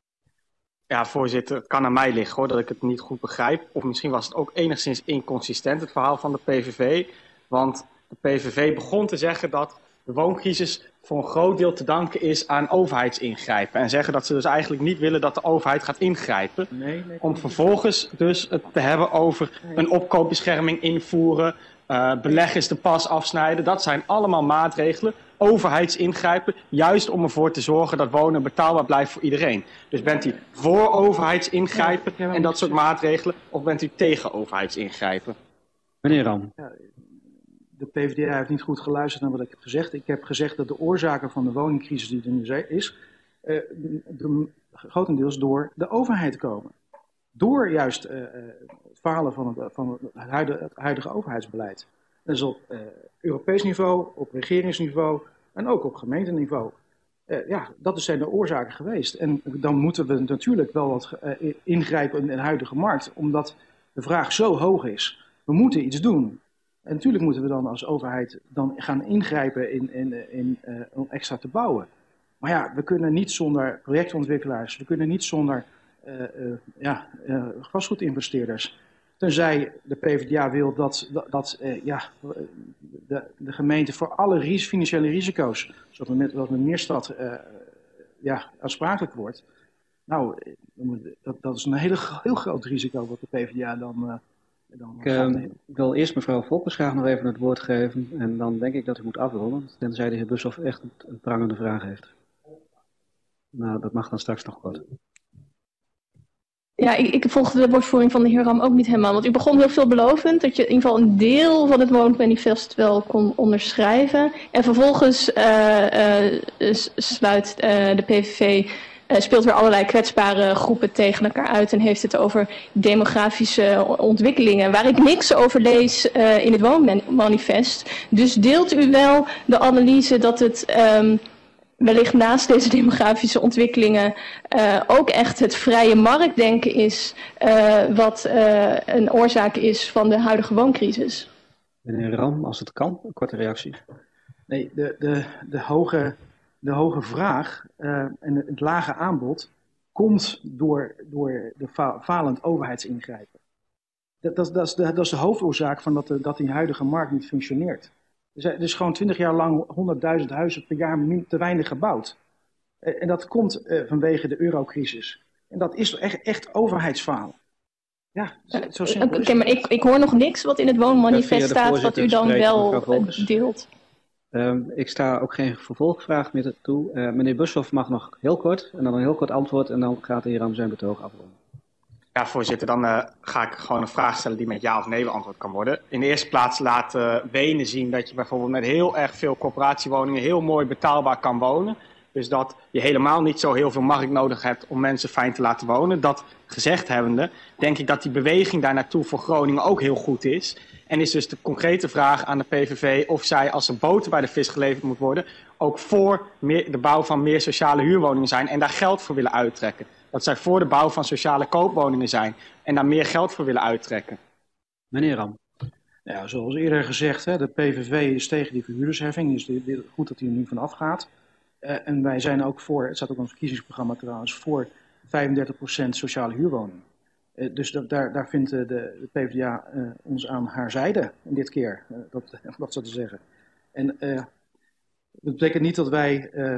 Ja, voorzitter, het kan aan mij liggen hoor, dat ik het niet goed begrijp. Of misschien was het ook enigszins inconsistent, het verhaal van de P V V. Want de P V V begon te zeggen dat de wooncrisis voor een groot deel te danken is aan overheidsingrijpen. En zeggen dat ze dus eigenlijk niet willen dat de overheid gaat ingrijpen. Nee, nee, om vervolgens dus het te hebben over een opkoopbescherming invoeren, uh, beleggers de pas afsnijden. Dat zijn allemaal maatregelen. Overheidsingrijpen, juist om ervoor te zorgen dat wonen betaalbaar blijft voor iedereen. Dus bent u voor overheidsingrijpen en dat soort maatregelen, of bent u tegen overheidsingrijpen? Meneer Ram. Ja, de P V D heeft niet goed geluisterd naar wat ik heb gezegd. Ik heb gezegd dat de oorzaken van de woningcrisis die er nu is, uh, de, grotendeels door de overheid komen. Door juist uh, het falen van het, van het, huidige, het huidige overheidsbeleid. Dat is op uh, Europees niveau, op regeringsniveau en ook op gemeenteniveau. Uh, ja, dat zijn de oorzaken geweest. En dan moeten we natuurlijk wel wat uh, ingrijpen in de huidige markt, omdat de vraag zo hoog is. We moeten iets doen. En natuurlijk moeten we dan als overheid dan gaan ingrijpen in, in, in, uh, om extra te bouwen. Maar ja, we kunnen niet zonder projectontwikkelaars, we kunnen niet zonder uh, uh, ja, uh, vastgoedinvesteerders. Tenzij de PvdA wil dat, dat, dat uh, ja, de, de gemeente voor alle ris- financiële risico's, zoals met, wat met Meerstad uh, ja, aansprakelijk wordt. Nou, dat, dat is een hele, heel groot risico wat de PvdA dan... Uh, dan ik, uh, ik wil eerst mevrouw Volkers graag nog even het woord geven. En dan denk ik dat u moet afronden, tenzij de heer Bushoff echt een, een prangende vraag heeft. Nou, dat mag dan straks nog kort. Ja, ik, ik volg de woordvoering van de heer Ram ook niet helemaal. Want u begon heel veelbelovend dat je in ieder geval een deel van het woonmanifest wel kon onderschrijven. En vervolgens uh, uh, sluit uh, de P V V, uh, speelt weer allerlei kwetsbare groepen tegen elkaar uit. En heeft het over demografische ontwikkelingen, waar ik niks over lees uh, in het woonmanifest. Dus deelt u wel de analyse dat het... Um, wellicht naast deze demografische ontwikkelingen uh, ook echt het vrije marktdenken is uh, wat uh, een oorzaak is van de huidige wooncrisis. Meneer Ram, als het kan, een korte reactie. Nee, de, de, de, hoge, de hoge vraag uh, en het lage aanbod komt door, door de fa- falend overheidsingrijpen. Dat, dat, dat, is de, dat is de hoofdoorzaak van dat, de, dat die huidige markt niet functioneert. Er is gewoon twintig jaar lang honderdduizend huizen per jaar te weinig gebouwd. En dat komt uh, vanwege de eurocrisis. En dat is echt, echt overheidsfalen. Ja, zo simpel. Oké, okay, maar ik, ik hoor nog niks wat in het woonmanifest staat wat u dan wel deelt. Um, ik sta ook geen vervolgvraag meer toe. Uh, meneer Bushoff mag nog heel kort en dan een heel kort antwoord en dan gaat de heer Ram zijn betoog afronden. Ja, voorzitter, dan uh, ga ik gewoon een vraag stellen die met ja of nee beantwoord kan worden. In de eerste plaats laat uh, Wenen zien dat je bijvoorbeeld met heel erg veel corporatiewoningen heel mooi betaalbaar kan wonen. Dus dat je helemaal niet zo heel veel markt nodig hebt om mensen fijn te laten wonen. Dat gezegd hebbende, denk ik dat die beweging daar naartoe voor Groningen ook heel goed is. En is dus de concrete vraag aan de P V V of zij, als er boter bij de vis geleverd moet worden, ook voor meer, de bouw van meer sociale huurwoningen zijn en daar geld voor willen uittrekken. Dat zij voor de bouw van sociale koopwoningen zijn en daar meer geld voor willen uittrekken. Meneer Ram. Ja, zoals eerder gezegd, hè, de P V V is tegen die verhuurdersheffing. Dus het is goed dat hij er nu van afgaat. Uh, en wij zijn ook voor, het staat ook in ons verkiezingsprogramma trouwens, voor vijfendertig procent sociale huurwoningen. Uh, dus dat, daar, daar vindt de, de PvdA uh, ons aan haar zijde in dit keer, uh, dat, dat zo te zeggen. En uh, dat betekent niet dat wij... Uh,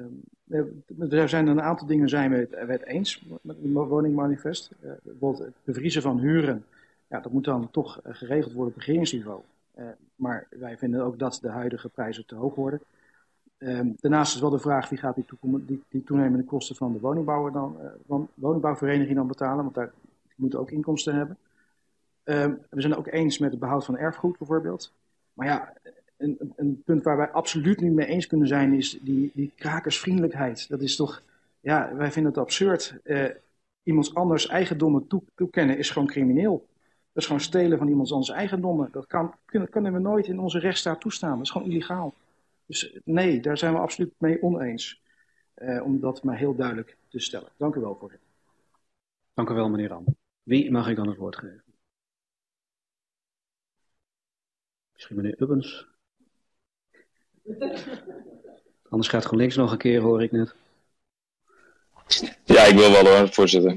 uh, er zijn een aantal dingen zijn we het, we het eens met het woningmanifest. Uh, bijvoorbeeld het bevriezen van huren. Ja, dat moet dan toch uh, geregeld worden op regeringsniveau. Uh, maar wij vinden ook dat de huidige prijzen te hoog worden. Um, daarnaast is wel de vraag wie gaat die, toekom- die, die toenemende kosten van de woningbouwer dan, uh, van woningbouwvereniging dan betalen, want daar die moeten ook inkomsten hebben. Um, we zijn het ook eens met het behoud van erfgoed bijvoorbeeld. Maar ja, een, een punt waar wij absoluut niet mee eens kunnen zijn is die, die krakersvriendelijkheid. Dat is toch, ja, wij vinden het absurd. Uh, iemands anders eigendommen toe, toekennen is gewoon crimineel. Dat is gewoon stelen van iemands anders eigendommen. Dat kan, kunnen, kunnen we nooit in onze rechtsstaat toestaan. Dat is gewoon illegaal. Dus nee, daar zijn we absoluut mee oneens. Uh, om dat maar heel duidelijk te stellen. Dank u wel, voorzitter. Dank u wel, meneer Ram. Wie mag ik dan het woord geven? Misschien meneer Ubbens. Anders gaat GroenLinks nog een keer, hoor ik net. Ja, ik wil wel hoor, voorzitter.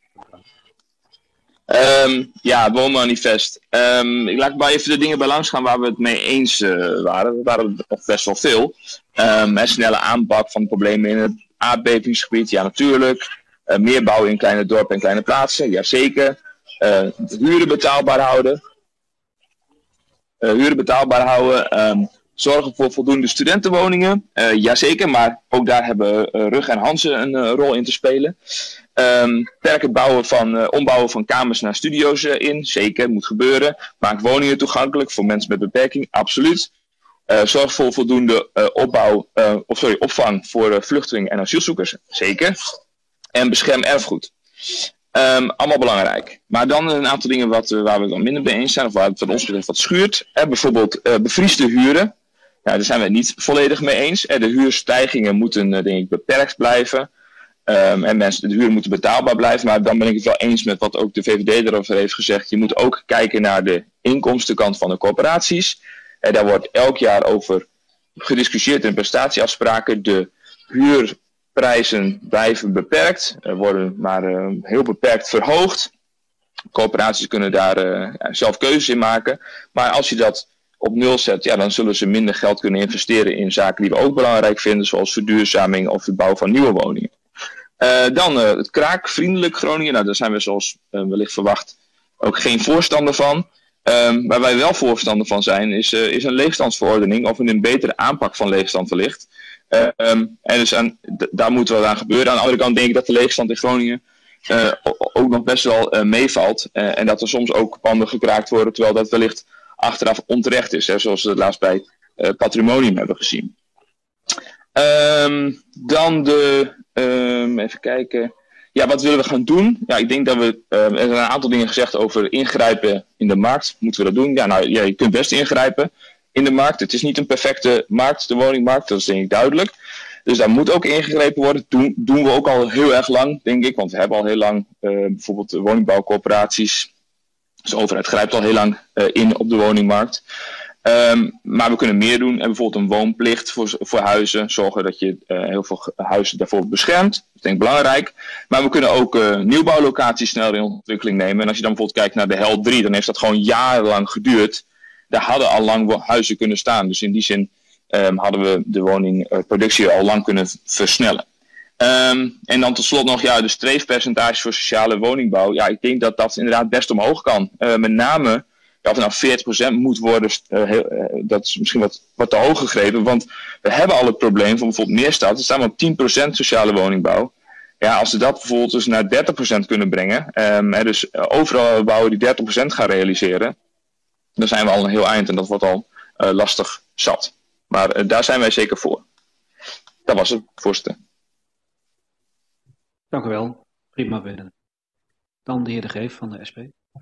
Um, ja, het woonmanifest. Um, ik laat maar even de dingen bij langs gaan waar we het mee eens uh, waren. Er waren er best wel veel. Um, een snelle aanpak van problemen in het aardbevingsgebied, ja natuurlijk. Uh, meer bouwen in kleine dorpen en kleine plaatsen, jazeker. Uh, huren betaalbaar houden. Uh, huren betaalbaar houden. Um, zorgen voor voldoende studentenwoningen, uh, jazeker. Maar ook daar hebben uh, Rug en Hansen een uh, rol in te spelen. Um, perk het bouwen van, uh, ombouwen van kamers naar studio's uh, in, zeker, moet gebeuren. Maak woningen toegankelijk voor mensen met beperking, absoluut. Uh, zorg voor voldoende uh, opbouw, uh, of sorry, opvang voor uh, vluchtelingen en asielzoekers, zeker. En bescherm erfgoed. Um, allemaal belangrijk. Maar dan een aantal dingen wat, uh, waar we het dan minder mee eens zijn, of waar het van ons betreft wat schuurt. Uh, bijvoorbeeld uh, bevriesde huren. Ja, daar zijn we het niet volledig mee eens. Uh, de huurstijgingen moeten uh, denk ik beperkt blijven. Um, en mensen, de huren moeten betaalbaar blijven. Maar dan ben ik het wel eens met wat ook de V V D erover heeft gezegd. Je moet ook kijken naar de inkomstenkant van de corporaties. Uh, daar wordt elk jaar over gediscussieerd in prestatieafspraken. De huurprijzen blijven beperkt. Er worden maar uh, heel beperkt verhoogd. Corporaties kunnen daar uh, zelf keuzes in maken. Maar als je dat op nul zet, ja, dan zullen ze minder geld kunnen investeren in zaken die we ook belangrijk vinden, zoals verduurzaming of de bouw van nieuwe woningen. Uh, dan uh, het kraakvriendelijk Groningen. Nou, daar zijn we zoals uh, wellicht verwacht ook geen voorstander van. Um, waar wij wel voorstander van zijn, is, uh, is een leegstandsverordening of een betere aanpak van leegstand wellicht. Uh, um, en dus aan, d- daar moet wat aan gebeuren. Aan de andere kant denk ik dat de leegstand in Groningen uh, ook nog best wel uh, meevalt. Uh, en dat er soms ook panden gekraakt worden, terwijl dat wellicht achteraf onterecht is. Hè, zoals we het laatst bij uh, Patrimonium hebben gezien. Um, dan de... Um, even kijken. Ja, wat willen we gaan doen? Ja, ik denk dat we... Uh, er zijn een aantal dingen gezegd over ingrijpen in de markt. Moeten we dat doen? Ja, nou, ja, je kunt best ingrijpen in de markt. Het is niet een perfecte markt, de woningmarkt. Dat is denk ik duidelijk. Dus daar moet ook ingegrepen worden. Doen, doen we ook al heel erg lang, denk ik. Want we hebben al heel lang uh, bijvoorbeeld woningbouwcorporaties. Dus de overheid grijpt al heel lang uh, in op de woningmarkt. Um, maar we kunnen meer doen. En bijvoorbeeld een woonplicht voor, voor huizen. Zorgen dat je uh, heel veel huizen daarvoor beschermt. Dat is denk ik belangrijk. Maar we kunnen ook uh, nieuwbouwlocaties sneller in ontwikkeling nemen. En als je dan bijvoorbeeld kijkt naar de Hel drie. Dan heeft dat gewoon jarenlang geduurd. Daar hadden al lang huizen kunnen staan. Dus in die zin um, hadden we de woningproductie al lang kunnen versnellen. Um, en dan tot slot nog ja, de streefpercentages voor sociale woningbouw. Ja, ik denk dat dat inderdaad best omhoog kan. Uh, met name... Ja, of het nou veertig procent moet worden, uh, heel, uh, dat is misschien wat, wat te hoog gegrepen. Want we hebben al het probleem van bijvoorbeeld Meerstad. Er staan maar op tien procent sociale woningbouw. Ja, als we dat bijvoorbeeld dus naar dertig procent kunnen brengen. Um, hè, dus uh, overal bouwen die dertig procent gaan realiseren. Dan zijn we al een heel eind en dat wordt al uh, lastig zat. Maar uh, daar zijn wij zeker voor. Dat was het, voorzitter. Dank u wel. Prima verder. Dan de heer De Geef van de S P.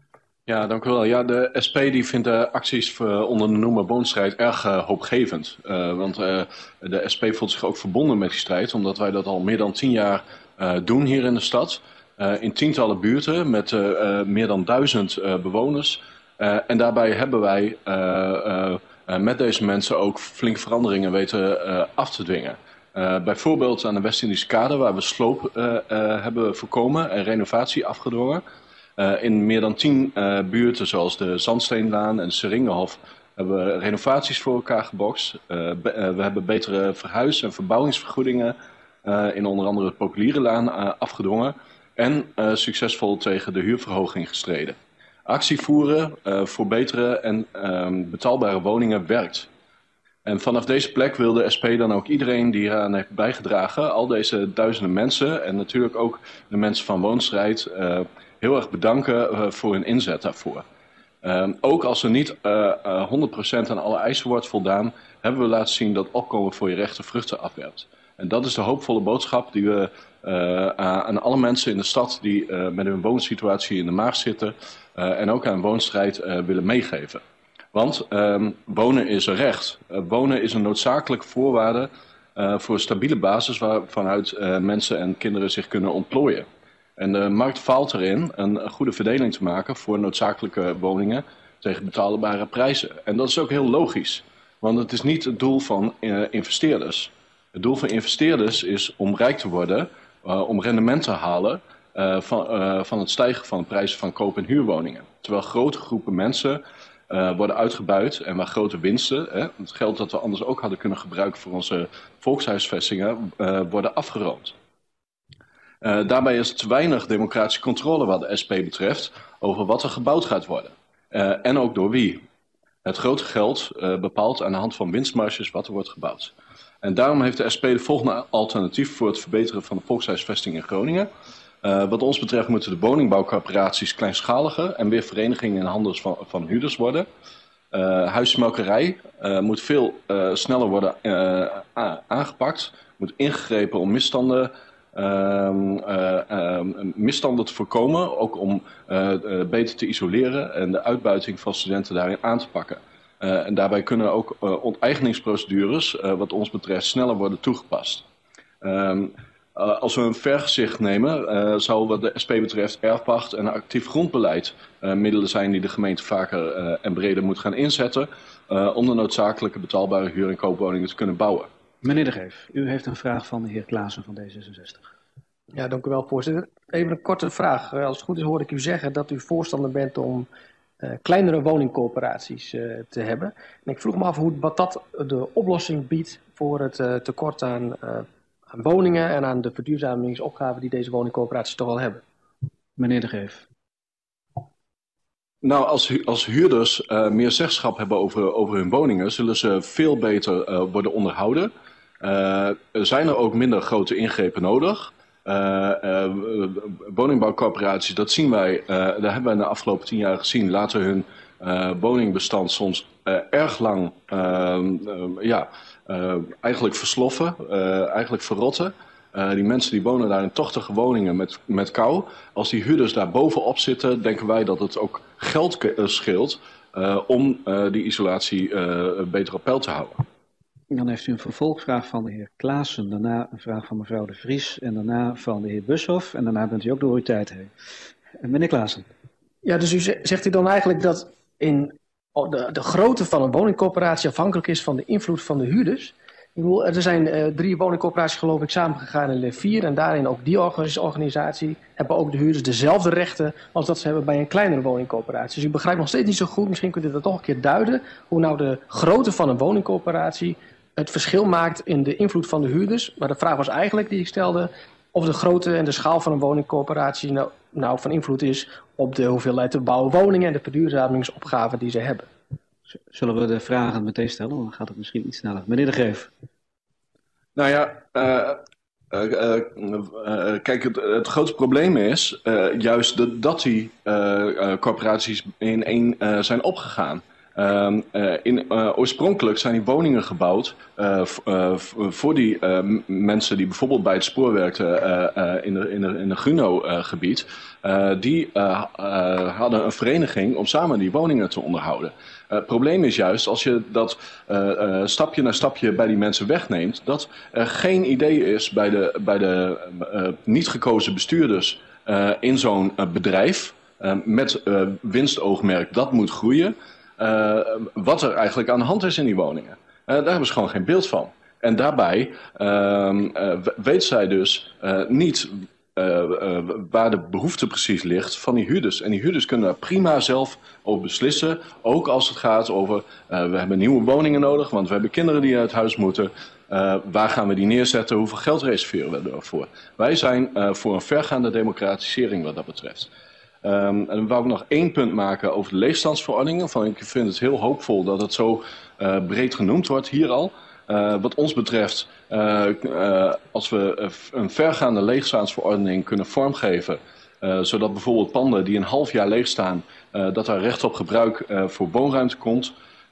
Ja, dank u wel. Ja, de S P die vindt de acties onder de noemer woonstrijd erg uh, hoopgevend. Uh, want uh, de S P voelt zich ook verbonden met die strijd, omdat wij dat al meer dan tien jaar uh, doen hier in de stad. Uh, in tientallen buurten met uh, uh, meer dan duizend uh, bewoners. Uh, en daarbij hebben wij uh, uh, uh, met deze mensen ook flink veranderingen weten uh, af te dwingen. Uh, bijvoorbeeld aan de West-Indische Kade, waar we sloop uh, uh, hebben voorkomen en renovatie afgedwongen. Uh, in meer dan tien uh, buurten, zoals de Zandsteenlaan en de Seringenhof, hebben we renovaties voor elkaar gebokst. Uh, be, uh, we hebben betere verhuis- en verbouwingsvergoedingen uh, in onder andere de Populierenlaan uh, afgedwongen. En uh, succesvol tegen de huurverhoging gestreden. Actie voeren uh, voor betere en uh, betaalbare woningen werkt. En vanaf deze plek wil de S P dan ook iedereen die eraan heeft bijgedragen, al deze duizenden mensen en natuurlijk ook de mensen van Woonstrijd, uh, heel erg bedanken uh, voor hun inzet daarvoor. Uh, ook als er niet uh, uh, honderd procent aan alle eisen wordt voldaan, hebben we laten zien dat opkomen voor je rechten vruchten afwerpt. En dat is de hoopvolle boodschap die we uh, aan alle mensen in de stad die uh, met hun woonsituatie in de maag zitten uh, en ook aan Woonstrijd uh, willen meegeven. Want uh, wonen is een recht. Uh, wonen is een noodzakelijke voorwaarde uh, voor een stabiele basis waarvanuit uh, mensen en kinderen zich kunnen ontplooien. En de markt faalt erin een goede verdeling te maken voor noodzakelijke woningen tegen betaalbare prijzen. En dat is ook heel logisch, want het is niet het doel van uh, investeerders. Het doel van investeerders is om rijk te worden, uh, om rendement te halen uh, van, uh, van het stijgen van de prijzen van koop- en huurwoningen. Terwijl grote groepen mensen uh, worden uitgebuit en waar grote winsten, hè, het geld dat we anders ook hadden kunnen gebruiken voor onze volkshuisvestingen, uh, worden afgeroomd. Uh, daarbij is er te weinig democratische controle wat de S P betreft over wat er gebouwd gaat worden. Uh, en ook door wie. Het grote geld uh, bepaalt aan de hand van winstmarges wat er wordt gebouwd. En daarom heeft de S P de volgende alternatief voor het verbeteren van de volkshuisvesting in Groningen. Uh, wat ons betreft moeten de woningbouwcorporaties kleinschaliger en weer verenigingen en handels van, van huurders worden. Uh, huismelkerij uh, moet veel uh, sneller worden uh, aangepakt. Moet ingegrepen om misstanden um, uh, um, misstanden te voorkomen, ook om uh, uh, beter te isoleren en de uitbuiting van studenten daarin aan te pakken. Uh, en daarbij kunnen ook uh, onteigeningsprocedures, uh, wat ons betreft, sneller worden toegepast. Um, uh, als we een vergezicht nemen, uh, zou wat de S P betreft erfpacht en actief grondbeleid uh, middelen zijn die de gemeente vaker uh, en breder moet gaan inzetten uh, om de noodzakelijke betaalbare huur- en koopwoningen te kunnen bouwen. Meneer De Geef, u heeft een vraag van de heer Klaassen van D zesenzestig. Ja, dank u wel, voorzitter. Even een korte vraag. Als het goed is hoor ik u zeggen dat u voorstander bent om uh, kleinere woningcorporaties uh, te hebben. En ik vroeg me af hoe, wat dat de oplossing biedt voor het uh, tekort aan, uh, aan woningen en aan de verduurzamingsopgaven die deze woningcorporaties toch al hebben. Meneer De Geef. Nou, als, hu als huurders uh, meer zeggenschap hebben over, over hun woningen, zullen ze veel beter uh, worden onderhouden. Uh, er zijn er ook minder grote ingrepen nodig. Uh, uh, woningbouwcorporaties, dat zien wij, uh, daar hebben wij de afgelopen tien jaar gezien, laten hun uh, woningbestand soms uh, erg lang uh, uh, ja, uh, eigenlijk versloffen, uh, eigenlijk verrotten. Uh, die mensen die wonen daar in tochtige woningen met, met kou. Als die huurders daar bovenop zitten, denken wij dat het ook geld scheelt uh, om uh, die isolatie uh, beter op peil te houden. Dan heeft u een vervolgvraag van de heer Klaassen, daarna een vraag van mevrouw De Vries en daarna van de heer Bushoff en daarna bent u ook door uw tijd heen. Meneer Klaassen. Ja, dus u zegt u dan eigenlijk dat in de, de grootte van een woningcorporatie afhankelijk is van de invloed van de huurders? Ik bedoel, er zijn uh, drie woningcorporaties geloof ik samengegaan in Levier en daarin ook die organisatie hebben ook de huurders dezelfde rechten als dat ze hebben bij een kleinere woningcorporatie. Dus u begrijpt nog steeds niet zo goed, misschien kunt u dat toch een keer duiden, hoe nou de grootte van een woningcorporatie het verschil maakt in de invloed van de huurders. Maar de vraag was eigenlijk die ik stelde of de grootte en de schaal van een woningcorporatie nou, nou van invloed is op de hoeveelheid te bouwen woningen en de verduurzamingsopgaven die ze hebben. Zullen we de vragen meteen stellen? Dan gaat het misschien iets sneller. Meneer De Geef. Nou ja, uh, uh, uh, uh, kijk, het, het grote probleem is uh, juist de, dat die uh, uh, corporaties in één uh, zijn opgegaan. Uh, uh, in, uh, oorspronkelijk zijn die woningen gebouwd uh, uh, voor die uh, mensen die bijvoorbeeld bij het spoor werkten uh, uh, in de, in de, in de Gruno-gebied. Uh, die uh, uh, hadden een vereniging om samen die woningen te onderhouden. Uh, het probleem is juist als je dat uh, uh, stapje na stapje bij die mensen wegneemt, dat er geen idee is bij de, bij de uh, niet gekozen bestuurders uh, in zo'n uh, bedrijf uh, met uh, winstoogmerk dat moet groeien. Uh, wat er eigenlijk aan de hand is in die woningen. Uh, daar hebben ze gewoon geen beeld van. En daarbij uh, uh, weet zij dus uh, niet uh, uh, waar de behoefte precies ligt van die huurders. En die huurders kunnen daar prima zelf over beslissen. Ook als het gaat over, uh, we hebben nieuwe woningen nodig, want we hebben kinderen die uit huis moeten. Uh, waar gaan we die neerzetten? Hoeveel geld reserveren we ervoor? Wij zijn uh, voor een vergaande democratisering wat dat betreft. Um, en dan wou ik nog één punt maken over de leegstandsverordeningen. Van, ik vind het heel hoopvol dat het zo uh, breed genoemd wordt hier al. Uh, wat ons betreft, uh, uh, als we een vergaande leegstandsverordening kunnen vormgeven, uh, zodat bijvoorbeeld panden die een half jaar leeg staan, uh, dat daar recht op gebruik uh, voor woonruimte komt,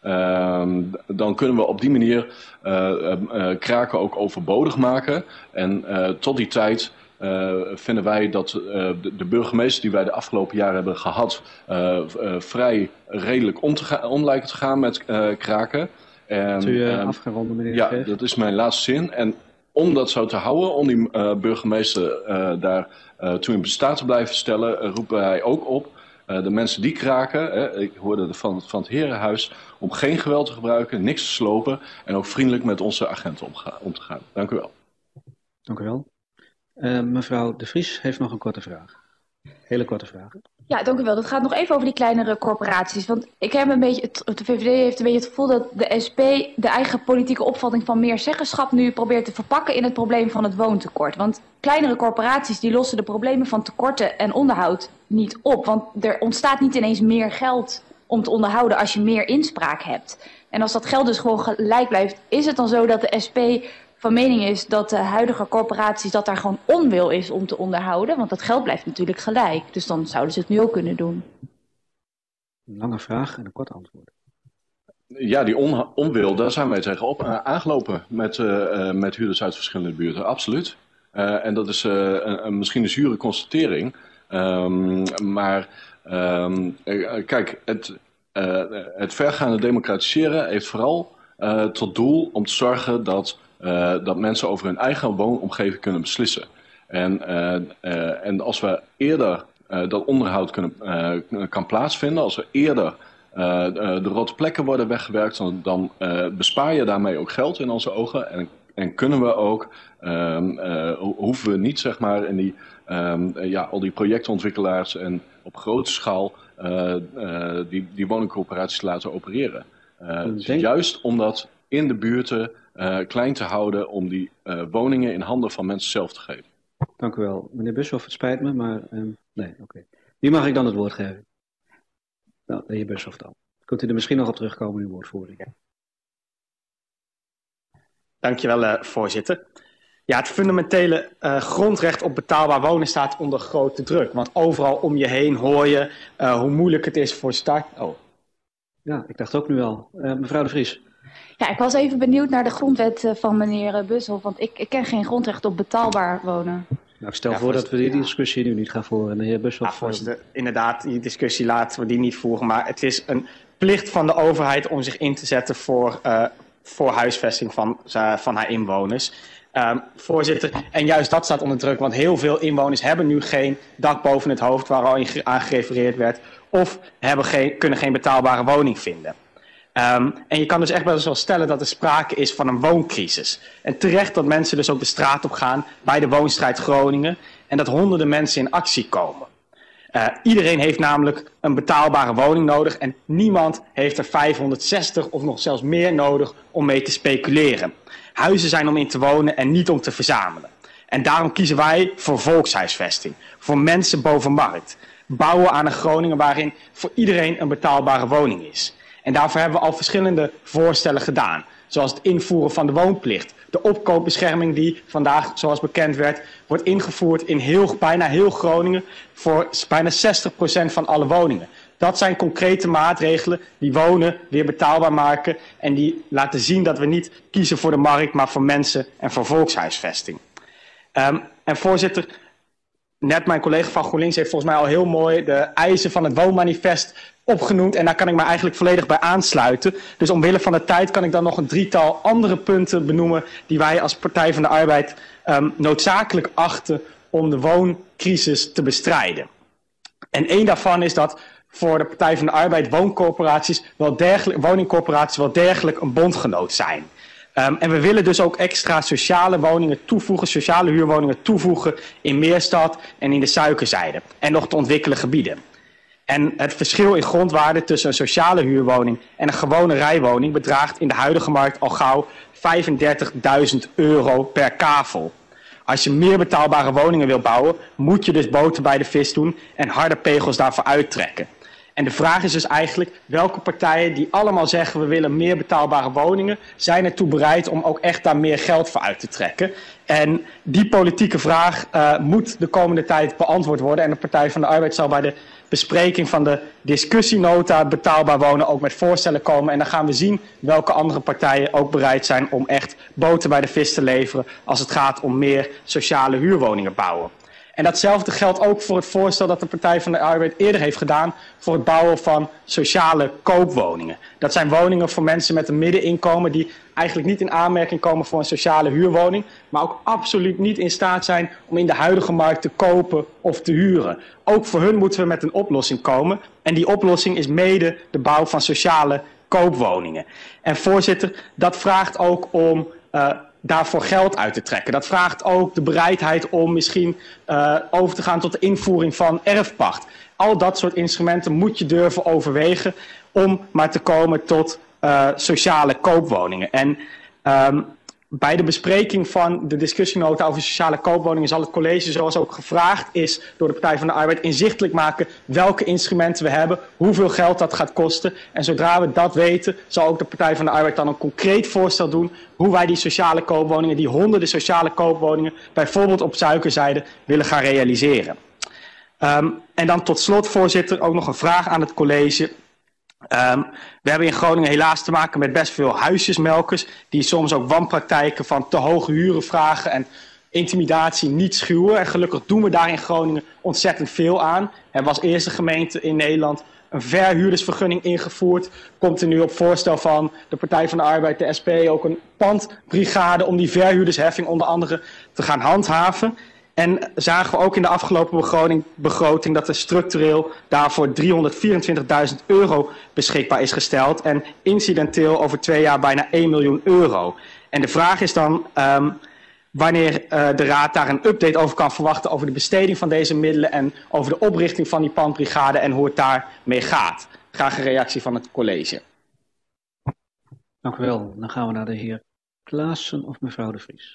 uh, dan kunnen we op die manier uh, uh, uh, kraken ook overbodig maken. En uh, tot die tijd Uh, vinden wij dat uh, de, de burgemeesters die wij de afgelopen jaren hebben gehad uh, uh, vrij redelijk om, te ga, om lijken te gaan met uh, kraken. En, u uh, um, afgerond, meneer Ja, Geef? dat is mijn laatste zin. En om dat zo te houden, om die uh, burgemeester uh, daar uh, toe in staat te blijven stellen, uh, roepen wij ook op uh, de mensen die kraken, hè, ik hoorde van, van het Herenhuis, om geen geweld te gebruiken, niks te slopen en ook vriendelijk met onze agenten omga- om te gaan. Dank u wel. Dank u wel. Uh, mevrouw De Vries heeft nog een korte vraag. Hele korte vraag. Ja, dank u wel. Dat gaat nog even over die kleinere corporaties. Want ik heb een beetje, het, de V V D heeft een beetje het gevoel dat de S P de eigen politieke opvatting van meer zeggenschap nu probeert te verpakken in het probleem van het woontekort. Want kleinere corporaties die lossen de problemen van tekorten en onderhoud niet op. Want er ontstaat niet ineens meer geld om te onderhouden als je meer inspraak hebt. En als dat geld dus gewoon gelijk blijft, is het dan zo dat de S P van mening is dat de huidige corporaties, dat daar gewoon onwil is om te onderhouden? Want dat geld blijft natuurlijk gelijk. Dus dan zouden ze het nu ook kunnen doen. Een lange vraag en een kort antwoord. Ja, die on onwil, daar zijn wij tegenop uh, aangelopen met, uh, uh, met huurders uit verschillende buurten. Absoluut. Uh, en dat is uh, een, een, misschien een zure constatering. Um, maar um, uh, kijk, het, uh, het vergaande democratiseren heeft vooral uh, tot doel om te zorgen dat, uh, dat mensen over hun eigen woonomgeving kunnen beslissen. En, uh, uh, en als we eerder uh, dat onderhoud kunnen, uh, kan plaatsvinden, als we eerder uh, de rotte plekken worden weggewerkt, dan, dan uh, bespaar je daarmee ook geld in onze ogen. En, en kunnen we ook, um, uh, hoeven we niet zeg maar in die, um, uh, ja, al die projectontwikkelaars en op grote schaal uh, uh, die, die woningcorporaties laten opereren. Uh, dus juist om dat in de buurten uh, klein te houden, om die uh, woningen in handen van mensen zelf te geven. Dank u wel. Meneer Bushoff, het spijt me, maar um, nee, oké. Okay. Wie mag ik dan het woord geven? Nou, de heer Bushoff dan. Kunt u er misschien nog op terugkomen in uw woordvoering? Dankjewel, uh, voorzitter. Ja, het fundamentele uh, grondrecht op betaalbaar wonen staat onder grote druk. Want overal om je heen hoor je uh, hoe moeilijk het is voor start... Oh. Ja, ik dacht ook nu al. Uh, mevrouw de Vries. Ja, ik was even benieuwd naar de grondwet van meneer Bushoff, want ik, ik ken geen grondrecht op betaalbaar wonen. Nou, stel ja, voor dat we die discussie nu niet gaan voeren. De heer Bushoff. Ja, voorzitter, inderdaad, die discussie laten we die niet voeren. Maar het is een plicht van de overheid om zich in te zetten voor, uh, voor huisvesting van, uh, van haar inwoners. Uh, voorzitter, en juist dat staat onder druk, want heel veel inwoners hebben nu geen dak boven het hoofd waar al aan gerefereerd werd, of hebben geen, kunnen geen betaalbare woning vinden. Um, en je kan dus echt wel eens wel stellen dat er sprake is van een wooncrisis. En terecht dat mensen dus ook de straat op gaan bij de woonstrijd Groningen en dat honderden mensen in actie komen. Uh, iedereen heeft namelijk een betaalbare woning nodig en niemand heeft er vijfhonderdzestig of nog zelfs meer nodig om mee te speculeren. Huizen zijn om in te wonen en niet om te verzamelen. En daarom kiezen wij voor volkshuisvesting, voor mensen boven markt. Bouwen aan een Groningen waarin voor iedereen een betaalbare woning is. En daarvoor hebben we al verschillende voorstellen gedaan. Zoals het invoeren van de woonplicht. De opkoopbescherming die vandaag, zoals bekend werd, wordt ingevoerd in heel, bijna heel Groningen voor bijna zestig procent van alle woningen. Dat zijn concrete maatregelen die wonen weer betaalbaar maken en die laten zien dat we niet kiezen voor de markt, maar voor mensen en voor volkshuisvesting. Um, en voorzitter, net mijn collega van GroenLinks heeft volgens mij al heel mooi de eisen van het woonmanifest opgenoemd en daar kan ik me eigenlijk volledig bij aansluiten. Dus omwille van de tijd kan ik dan nog een drietal andere punten benoemen die wij als Partij van de Arbeid um, noodzakelijk achten om de wooncrisis te bestrijden. En één daarvan is dat voor de Partij van de Arbeid wooncorporaties wel dergelijk, woningcorporaties wel degelijk een bondgenoot zijn. Um, en we willen dus ook extra sociale woningen toevoegen, sociale huurwoningen toevoegen in Meerstad en in de Suikerzijde en nog te ontwikkelen gebieden. En het verschil in grondwaarde tussen een sociale huurwoning en een gewone rijwoning bedraagt in de huidige markt al gauw vijfendertigduizend euro per kavel. Als je meer betaalbare woningen wil bouwen, moet je dus boter bij de vis doen en harde pegels daarvoor uittrekken. En de vraag is dus eigenlijk, welke partijen die allemaal zeggen we willen meer betaalbare woningen, zijn ertoe bereid om ook echt daar meer geld voor uit te trekken. En die politieke vraag uh, moet de komende tijd beantwoord worden. En de Partij van de Arbeid zal bij de bespreking van de discussienota betaalbaar wonen ook met voorstellen komen. En dan gaan we zien welke andere partijen ook bereid zijn om echt boter bij de vis te leveren als het gaat om meer sociale huurwoningen bouwen. En datzelfde geldt ook voor het voorstel dat de Partij van de Arbeid eerder heeft gedaan voor het bouwen van sociale koopwoningen. Dat zijn woningen voor mensen met een middeninkomen die eigenlijk niet in aanmerking komen voor een sociale huurwoning, maar ook absoluut niet in staat zijn om in de huidige markt te kopen of te huren. Ook voor hun moeten we met een oplossing komen en die oplossing is mede de bouw van sociale koopwoningen. En voorzitter, dat vraagt ook om Uh, daarvoor geld uit te trekken. Dat vraagt ook de bereidheid om misschien uh, over te gaan tot de invoering van erfpacht. Al dat soort instrumenten moet je durven overwegen om maar te komen tot uh, sociale koopwoningen. En um, bij de bespreking van de discussienota over sociale koopwoningen zal het college, zoals ook gevraagd is door de Partij van de Arbeid, inzichtelijk maken welke instrumenten we hebben, hoeveel geld dat gaat kosten. En zodra we dat weten, zal ook de Partij van de Arbeid dan een concreet voorstel doen hoe wij die sociale koopwoningen, die honderden sociale koopwoningen, bijvoorbeeld op Suikerzijde, willen gaan realiseren. Um, en dan tot slot, voorzitter, ook nog een vraag aan het college. Um, we hebben in Groningen helaas te maken met best veel huisjesmelkers die soms ook wanpraktijken van te hoge huren vragen en intimidatie niet schuwen. En gelukkig doen we daar in Groningen ontzettend veel aan. Er was eerst een gemeente in Nederland een verhuurdersvergunning ingevoerd. Komt er nu op voorstel van de Partij van de Arbeid, de S P, ook een pandbrigade om die verhuurdersheffing onder andere te gaan handhaven. En zagen we ook in de afgelopen begroting, begroting dat er structureel daarvoor driehonderdvierentwintigduizend euro beschikbaar is gesteld. En incidenteel over twee jaar bijna één miljoen euro. En de vraag is dan um, wanneer uh, de Raad daar een update over kan verwachten over de besteding van deze middelen en over de oprichting van die pandbrigade en hoe het daarmee gaat. Graag een reactie van het college. Dank u wel. Dan gaan we naar de heer Klaassen of mevrouw De Vries.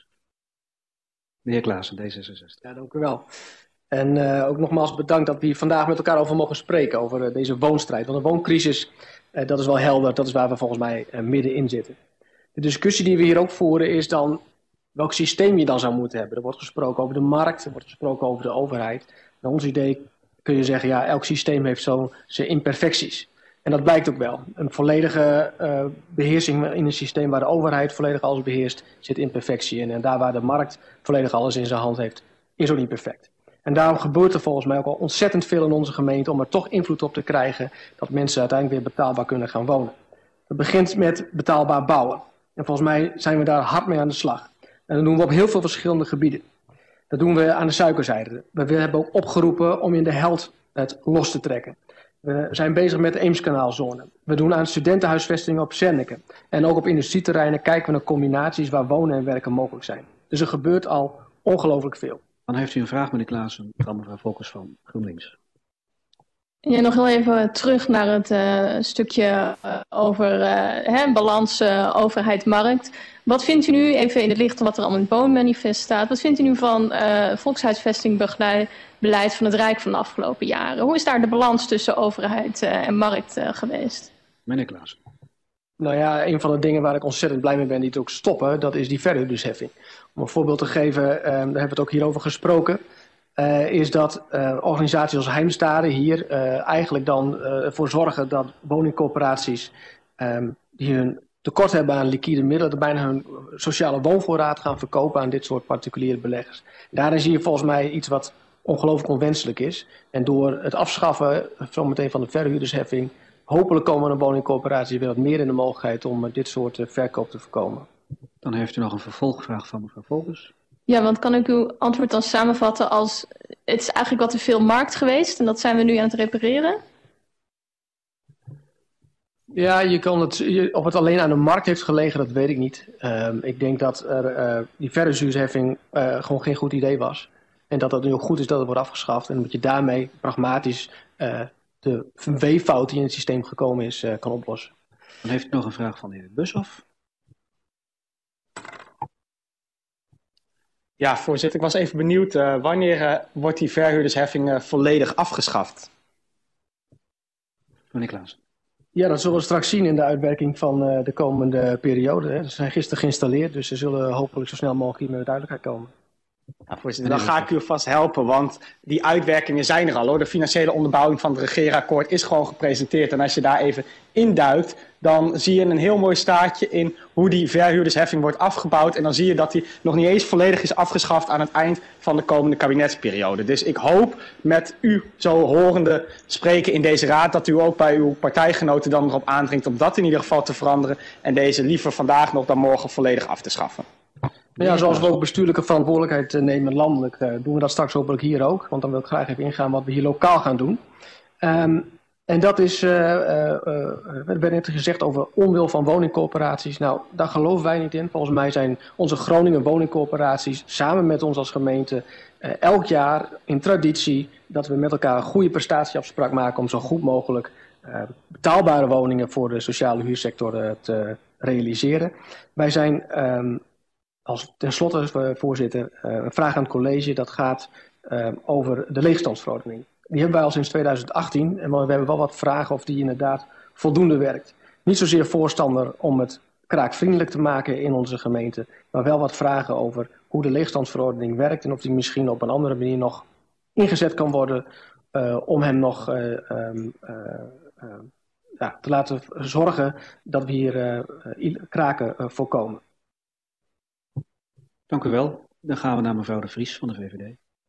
De heer Klaassen, D zesenzestig. Ja, dank u wel. En uh, ook nogmaals bedankt dat we hier vandaag met elkaar over mogen spreken, over uh, deze woonstrijd. Want de wooncrisis, uh, dat is wel helder, dat is waar we volgens mij uh, middenin zitten. De discussie die we hier ook voeren is dan welk systeem je dan zou moeten hebben. Er wordt gesproken over de markt, er wordt gesproken over de overheid. Naar ons idee kun je zeggen, ja, elk systeem heeft zo zijn imperfecties. En dat blijkt ook wel. Een volledige uh, beheersing in een systeem waar de overheid volledig alles beheerst, zit imperfectie in. En daar waar de markt volledig alles in zijn hand heeft, is ook niet perfect. En daarom gebeurt er volgens mij ook al ontzettend veel in onze gemeente om er toch invloed op te krijgen dat mensen uiteindelijk weer betaalbaar kunnen gaan wonen. Het begint met betaalbaar bouwen. En volgens mij zijn we daar hard mee aan de slag. En dat doen we op heel veel verschillende gebieden. Dat doen we aan de suikerzijde. We hebben ook opgeroepen om in de Held het los te trekken. We zijn bezig met de Eemskanaalzone. We doen aan studentenhuisvestingen op Zernike. En ook op industrieterreinen kijken we naar combinaties waar wonen en werken mogelijk zijn. Dus er gebeurt al ongelooflijk veel. Dan heeft u een vraag, meneer Klaassen, van mevrouw Volkers van GroenLinks. Ja, nog heel even terug naar het uh, stukje uh, over uh, hè, balans uh, overheid-markt. Wat vindt u nu, even in het licht van wat er allemaal in het Woonmanifest staat, wat vindt u nu van uh, volkshuisvestingbeleid van het Rijk van de afgelopen jaren? Hoe is daar de balans tussen overheid uh, en markt uh, geweest? Meneer Klaassen. Nou ja, een van de dingen waar ik ontzettend blij mee ben die het ook stoppen, dat is die verhuurdersheffing. Om een voorbeeld te geven, uh, daar hebben we het ook hierover gesproken. Uh, is dat uh, organisaties als Heimstade hier uh, eigenlijk dan uh, ervoor zorgen dat woningcorporaties um, die hun tekort hebben aan liquide middelen, dat bijna hun sociale woonvoorraad gaan verkopen aan dit soort particuliere beleggers. Daarin zie je volgens mij iets wat ongelooflijk onwenselijk is. En door het afschaffen zometeen van de verhuurdersheffing, hopelijk komen er woningcorporaties weer wat meer in de mogelijkheid om uh, dit soort uh, verkoop te voorkomen. Dan heeft u nog een vervolgvraag van mevrouw Volkers. Ja, want kan ik uw antwoord dan samenvatten als het is eigenlijk wat te veel markt geweest en dat zijn we nu aan het repareren? Ja, je kan het, je, of het alleen aan de markt heeft gelegen, dat weet ik niet. Um, ik denk dat er, uh, die verhuurdersheffing uh, gewoon geen goed idee was. En dat het nu ook goed is dat het wordt afgeschaft. En dat je daarmee pragmatisch uh, de weeffout die in het systeem gekomen is, uh, kan oplossen. Dan heeft u nog een vraag van de heer Bushoff. Ja, voorzitter, ik was even benieuwd, uh, wanneer uh, wordt die verhuurdersheffing uh, volledig afgeschaft? Meneer Klaassen. Ja, dat zullen we straks zien in de uitwerking van uh, de komende periode. Hè. Ze zijn gisteren geïnstalleerd, dus ze zullen hopelijk zo snel mogelijk hiermee duidelijkheid komen. Ja, voorzitter, dan ga ik u vast helpen, want die uitwerkingen zijn er al hoor. De financiële onderbouwing van het regeerakkoord is gewoon gepresenteerd. En als je daar even induikt, dan zie je een heel mooi staartje in hoe die verhuurdersheffing wordt afgebouwd. En dan zie je dat die nog niet eens volledig is afgeschaft aan het eind van de komende kabinetsperiode. Dus ik hoop met u zo horende spreken in deze raad dat u ook bij uw partijgenoten dan erop aandringt om dat in ieder geval te veranderen. En deze liever vandaag nog dan morgen volledig af te schaffen. Ja, zoals we ook bestuurlijke verantwoordelijkheid nemen landelijk, uh, doen we dat straks hopelijk hier ook. Want dan wil ik graag even ingaan wat we hier lokaal gaan doen. Um, en dat is, uh, uh, uh, er werd net gezegd over onwil van woningcorporaties. Nou, daar geloven wij niet in. Volgens mij zijn onze Groningen woningcorporaties samen met ons als gemeente uh, elk jaar in traditie dat we met elkaar een goede prestatieafspraak maken om zo goed mogelijk uh, betaalbare woningen voor de sociale huursector uh, te realiseren. Wij zijn um, als tenslotte, voorzitter, een vraag aan het college. Dat gaat uh, over de leegstandsverordening. Die hebben wij al sinds tweeduizend achttien. En we hebben wel wat vragen of die inderdaad voldoende werkt. Niet zozeer voorstander om het kraakvriendelijk te maken in onze gemeente. Maar wel wat vragen over hoe de leegstandsverordening werkt. En of die misschien op een andere manier nog ingezet kan worden. Uh, om hem nog uh, um, uh, uh, ja, te laten zorgen dat we hier uh, uh, kraken uh, voorkomen. Dank u wel. Dan gaan we naar mevrouw De Vries van de V V D.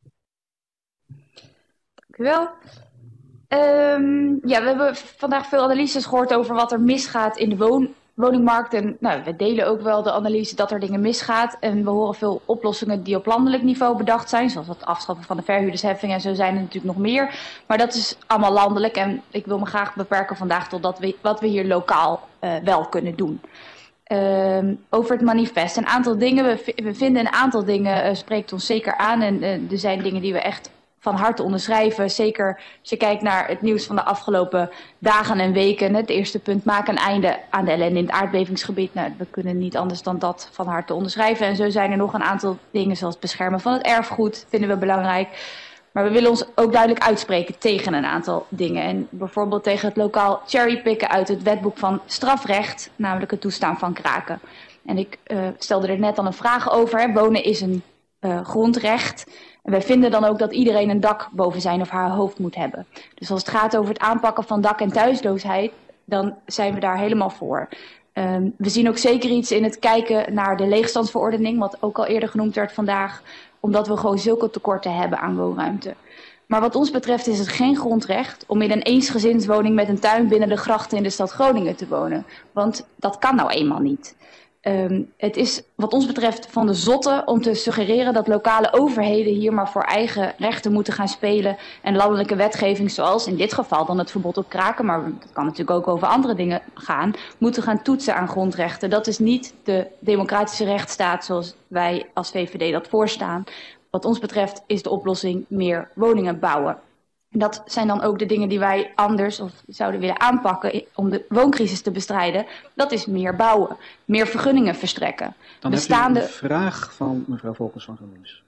Dank u wel. Um, ja, we hebben vandaag veel analyses gehoord over wat er misgaat in de woon woningmarkt. En nou, we delen ook wel de analyse dat er dingen misgaat. En we horen veel oplossingen die op landelijk niveau bedacht zijn. Zoals het afschaffen van de verhuurdersheffing en zo zijn er natuurlijk nog meer. Maar dat is allemaal landelijk. En ik wil me graag beperken vandaag tot dat we, wat we hier lokaal uh, wel kunnen doen. Uh, over het manifest. Een aantal dingen, we, we vinden een aantal dingen uh, spreekt ons zeker aan. En uh, er zijn dingen die we echt van harte onderschrijven. Zeker als je kijkt naar het nieuws van de afgelopen dagen en weken. Het eerste punt, maak een einde aan de ellende in het aardbevingsgebied. Nou, we kunnen niet anders dan dat van harte onderschrijven. En zo zijn er nog een aantal dingen zoals het beschermen van het erfgoed. Vinden we belangrijk. Maar we willen ons ook duidelijk uitspreken tegen een aantal dingen. En bijvoorbeeld tegen het lokaal cherrypicken uit het wetboek van strafrecht. Namelijk het toestaan van kraken. En ik uh, stelde er net al een vraag over. Hè. Wonen is een uh, grondrecht. En wij vinden dan ook dat iedereen een dak boven zijn of haar hoofd moet hebben. Dus als het gaat over het aanpakken van dak- en thuisloosheid, dan zijn we daar helemaal voor. Um, we zien ook zeker iets in het kijken naar de leegstandsverordening, wat ook al eerder genoemd werd vandaag, omdat we gewoon zulke tekorten hebben aan woonruimte. Maar wat ons betreft is het geen grondrecht om in een eensgezinswoning met een tuin binnen de grachten in de stad Groningen te wonen. Want dat kan nou eenmaal niet. Um, het is wat ons betreft van de zotte om te suggereren dat lokale overheden hier maar voor eigen rechten moeten gaan spelen en landelijke wetgeving zoals in dit geval dan het verbod op kraken, maar dat kan natuurlijk ook over andere dingen gaan, moeten gaan toetsen aan grondrechten. Dat is niet de democratische rechtsstaat zoals wij als V V D dat voorstaan. Wat ons betreft is de oplossing meer woningen bouwen. En dat zijn dan ook de dingen die wij anders of zouden willen aanpakken om de wooncrisis te bestrijden. Dat is meer bouwen, meer vergunningen verstrekken. Dan Bestaande... heb je een vraag van mevrouw Volkers van GroenLinks.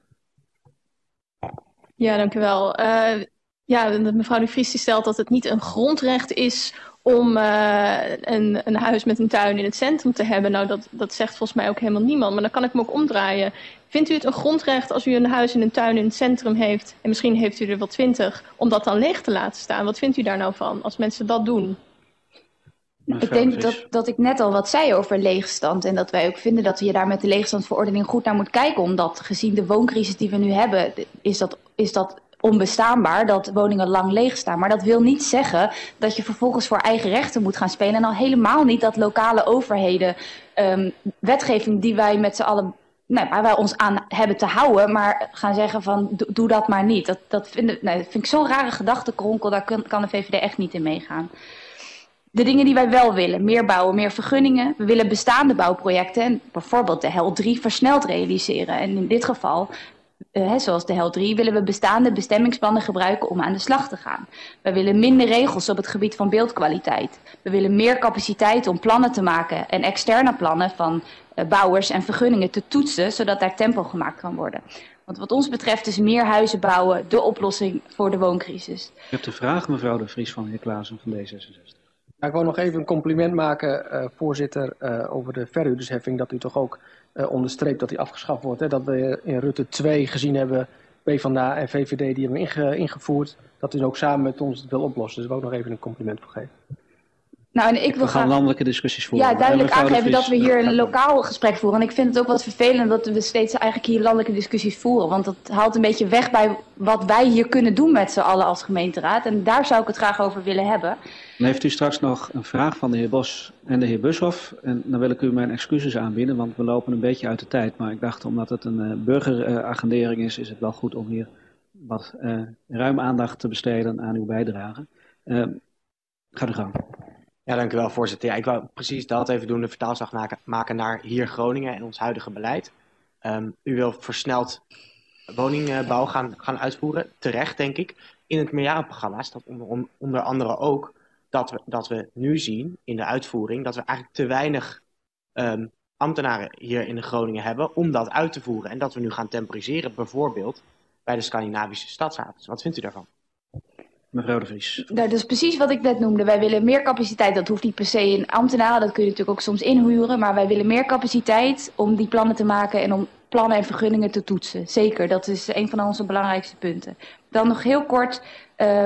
Ja, dank u wel. Uh, ja, mevrouw De Vries die stelt dat het niet een grondrecht is om uh, een, een huis met een tuin in het centrum te hebben. Nou, dat, dat zegt volgens mij ook helemaal niemand. Maar dan kan ik me ook omdraaien. Vindt u het een grondrecht als u een huis en een tuin in het centrum heeft, en misschien heeft u er wel twintig, om dat dan leeg te laten staan? Wat vindt u daar nou van, als mensen dat doen? Ik denk dat, dat ik net al wat zei over leegstand. En dat wij ook vinden dat je daar met de leegstandsverordening goed naar moet kijken. Omdat gezien de wooncrisis die we nu hebben, is dat, is dat onbestaanbaar dat woningen lang leeg staan. Maar dat wil niet zeggen dat je vervolgens voor eigen rechten moet gaan spelen. En al helemaal niet dat lokale overheden um, wetgeving die wij met z'n allen, nou, waar wij ons aan hebben te houden, maar gaan zeggen van doe, doe dat maar niet. Dat, dat, vind, nou, dat vind ik zo'n rare gedachtenkronkel, daar kan, kan de V V D echt niet in meegaan. De dingen die wij wel willen, meer bouwen, meer vergunningen. We willen bestaande bouwprojecten, bijvoorbeeld de H E L drie, versneld realiseren. En in dit geval, uh, zoals de H E L drie, willen we bestaande bestemmingsplannen gebruiken om aan de slag te gaan. We willen minder regels op het gebied van beeldkwaliteit. We willen meer capaciteit om plannen te maken en externe plannen van uh, bouwers en vergunningen te toetsen, zodat daar tempo gemaakt kan worden. Want wat ons betreft is meer huizen bouwen de oplossing voor de wooncrisis. Ik heb de vraag, mevrouw De Vries van de heer Klaassen van D zesenzestig. Ja, ik wil nog even een compliment maken, uh, voorzitter, uh, over de verhuurdersheffing. Dat u toch ook uh, onderstreept dat die afgeschaft wordt. Hè? Dat we in Rutte twee gezien hebben, PvdA en V V D, die hebben inge ingevoerd. Dat u ook samen met ons het wil oplossen. Dus daar wil ik nog even een compliment voor geven. Nou, en ik wil we gaan graag landelijke discussies voeren. Ja, duidelijk aangeven dat we hier een lokaal gesprek voeren. En ik vind het ook wat vervelend dat we steeds eigenlijk hier landelijke discussies voeren. Want dat haalt een beetje weg bij wat wij hier kunnen doen met z'n allen als gemeenteraad. En daar zou ik het graag over willen hebben. Dan heeft u straks nog een vraag van de heer Bos en de heer Bushoff. En dan wil ik u mijn excuses aanbieden, want we lopen een beetje uit de tijd. Maar ik dacht, omdat het een uh, burgeragendering is, is het wel goed om hier wat uh, ruim aandacht te besteden aan uw bijdrage. Uh, ga uw gang. Ja, dank u wel, voorzitter. Ja, ik wou precies dat even doen, de vertaalslag maken, maken naar hier Groningen en ons huidige beleid. Um, u wil versneld woningbouw gaan, gaan uitvoeren, terecht denk ik. In het meerjarenprogramma staat onder, onder andere ook dat we, dat we nu zien in de uitvoering dat we eigenlijk te weinig um, ambtenaren hier in Groningen hebben om dat uit te voeren. En dat we nu gaan temporiseren, bijvoorbeeld bij de Scandinavische stadshavens. Wat vindt u daarvan? Mevrouw De Vries. Nou, dat is precies wat ik net noemde. Wij willen meer capaciteit. Dat hoeft niet per se in ambtenaren. Dat kun je natuurlijk ook soms inhuren. Maar wij willen meer capaciteit om die plannen te maken en om plannen en vergunningen te toetsen. Zeker, dat is een van onze belangrijkste punten. Dan nog heel kort. Uh,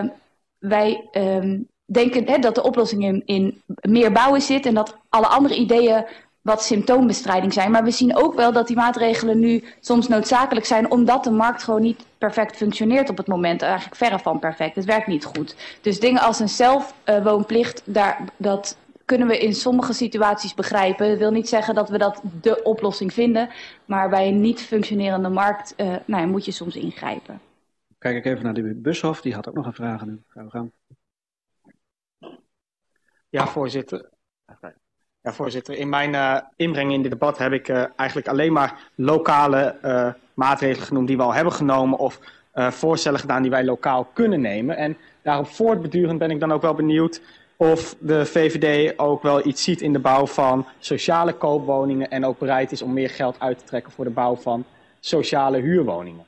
wij uh, denken hè, dat de oplossing in, in meer bouwen zit en dat alle andere ideeën wat symptoombestrijding zijn. Maar we zien ook wel dat die maatregelen nu soms noodzakelijk zijn, omdat de markt gewoon niet perfect functioneert op het moment. Eigenlijk verre van perfect. Het werkt niet goed. Dus dingen als een zelfwoonplicht, daar, dat kunnen we in sommige situaties begrijpen. Dat wil niet zeggen dat we dat de oplossing vinden. Maar bij een niet functionerende markt uh, nou ja, moet je soms ingrijpen. Kijk ik even naar de heer Bushoff, die had ook nog een vraag nu. Gaan we gaan. Ja, voorzitter. Ja, voorzitter. In mijn uh, inbreng in dit debat heb ik uh, eigenlijk alleen maar lokale uh, maatregelen genoemd die we al hebben genomen of uh, voorstellen gedaan die wij lokaal kunnen nemen. En daarop voortbedurend ben ik dan ook wel benieuwd of de V V D ook wel iets ziet in de bouw van sociale koopwoningen en ook bereid is om meer geld uit te trekken voor de bouw van sociale huurwoningen.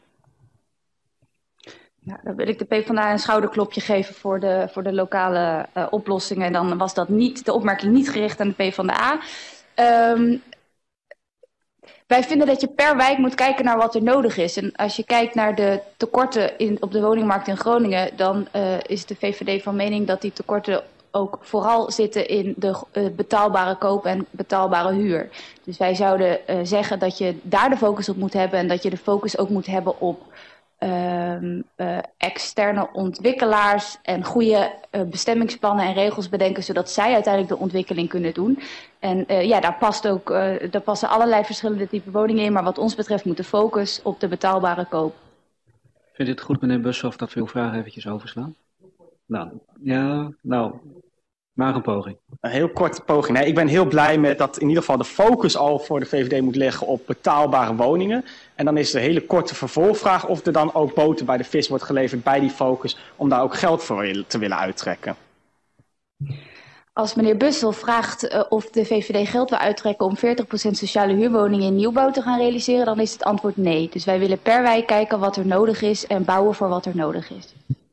Nou, dan wil ik de PvdA een schouderklopje geven voor de, voor de lokale uh, oplossingen. En dan was dat niet, de opmerking niet gericht aan de PvdA. Um, wij vinden dat je per wijk moet kijken naar wat er nodig is. En als je kijkt naar de tekorten in, op de woningmarkt in Groningen, dan uh, is de V V D van mening dat die tekorten ook vooral zitten in de uh, betaalbare koop en betaalbare huur. Dus wij zouden uh, zeggen dat je daar de focus op moet hebben en dat je de focus ook moet hebben op Um, uh, externe ontwikkelaars en goede uh, bestemmingsplannen en regels bedenken, zodat zij uiteindelijk de ontwikkeling kunnen doen. En uh, ja, daar, past ook, uh, daar passen allerlei verschillende typen woningen in, maar wat ons betreft moet de focus op de betaalbare koop. Vindt u het goed, meneer Bushoff, dat we uw vraag eventjes overslaan? Nou, ja, nou, maar een poging. Een heel korte poging. Nee, ik ben heel blij met dat in ieder geval de focus al voor de V V D moet leggen op betaalbare woningen. En dan is de hele korte vervolgvraag of er dan ook boter bij de vis wordt geleverd bij die focus om daar ook geld voor te willen uittrekken. Als meneer Bussel vraagt uh, of de V V D geld wil uittrekken om veertig procent sociale huurwoningen in nieuwbouw te gaan realiseren, dan is het antwoord nee. Dus wij willen per wijk kijken wat er nodig is en bouwen voor wat er nodig is.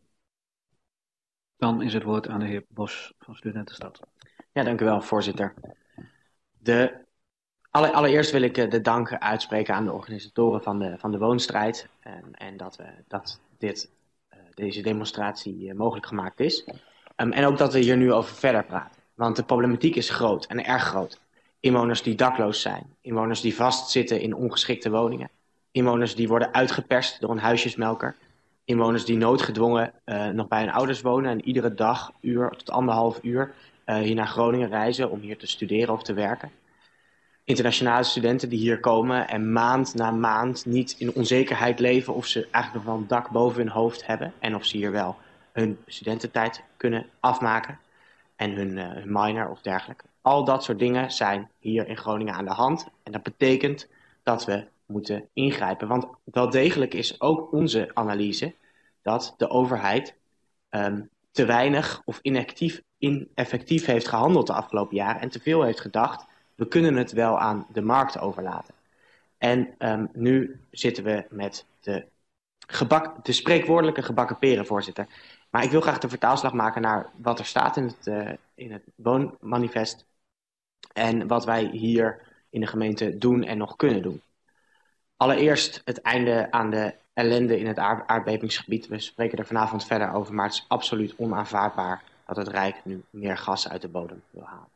Dan is het woord aan de heer Bos van Studentenstad. Ja, dank u wel, voorzitter. De, alle, allereerst wil ik de dank uitspreken aan de organisatoren van de, van de woonstrijd. En, en dat, we, dat dit, deze demonstratie mogelijk gemaakt is. Um, en ook dat we hier nu over verder praten. Want de problematiek is groot en erg groot. Inwoners die dakloos zijn. Inwoners die vastzitten in ongeschikte woningen. Inwoners die worden uitgeperst door een huisjesmelker. Inwoners die noodgedwongen uh, nog bij hun ouders wonen en iedere dag, uur tot anderhalf uur uh, hier naar Groningen reizen om hier te studeren of te werken. Internationale studenten die hier komen en maand na maand niet in onzekerheid leven of ze eigenlijk nog wel een dak boven hun hoofd hebben en of ze hier wel hun studententijd kunnen afmaken en hun, uh, hun minor of dergelijke. Al dat soort dingen zijn hier in Groningen aan de hand en dat betekent dat we moeten ingrijpen. Want wel degelijk is ook onze analyse dat de overheid um, te weinig of inactief, ineffectief heeft gehandeld de afgelopen jaren en te veel heeft gedacht, we kunnen het wel aan de markt overlaten. En um, nu zitten we met de, gebak, de spreekwoordelijke gebakken peren, voorzitter. Maar ik wil graag de vertaalslag maken naar wat er staat in het, uh, in het woonmanifest en wat wij hier in de gemeente doen en nog kunnen doen. Allereerst het einde aan de ellende in het aardbevingsgebied. We spreken er vanavond verder over, maar het is absoluut onaanvaardbaar dat het Rijk nu meer gas uit de bodem wil halen.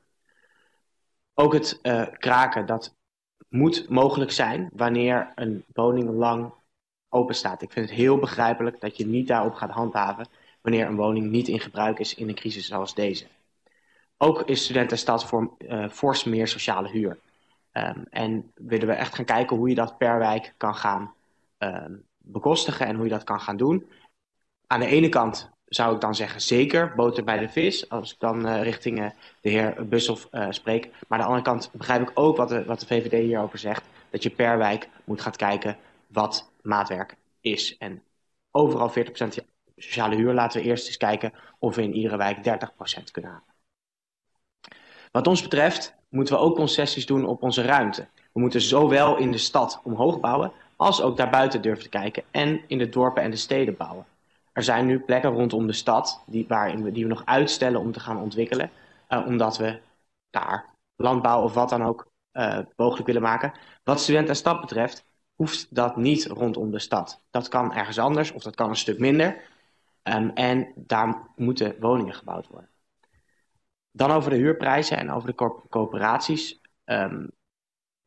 Ook het uh, kraken, dat moet mogelijk zijn wanneer een woning lang open staat. Ik vind het heel begrijpelijk dat je niet daarop gaat handhaven wanneer een woning niet in gebruik is in een crisis zoals deze. Ook is Studentenstad voor uh, fors meer sociale huur. Um, en willen we echt gaan kijken hoe je dat per wijk kan gaan um, bekostigen en hoe je dat kan gaan doen. Aan de ene kant zou ik dan zeggen zeker boter bij de vis, als ik dan uh, richting uh, de heer Bushoff uh, spreek. Maar aan de andere kant begrijp ik ook wat de, wat de V V D hierover zegt, dat je per wijk moet gaan kijken wat maatwerk is. En overal veertig procent sociale huur, laten we eerst eens kijken of we in iedere wijk dertig procent kunnen halen. Wat ons betreft moeten we ook concessies doen op onze ruimte. We moeten zowel in de stad omhoog bouwen, als ook daarbuiten durven te kijken en in de dorpen en de steden bouwen. Er zijn nu plekken rondom de stad die, waarin we, die we nog uitstellen om te gaan ontwikkelen, uh, omdat we daar landbouw of wat dan ook uh, mogelijk willen maken. Wat Student en Stad betreft, hoeft dat niet rondom de stad. Dat kan ergens anders of dat kan een stuk minder. Um, en daar moeten woningen gebouwd worden. Dan over de huurprijzen en over de co- coöperaties. Um,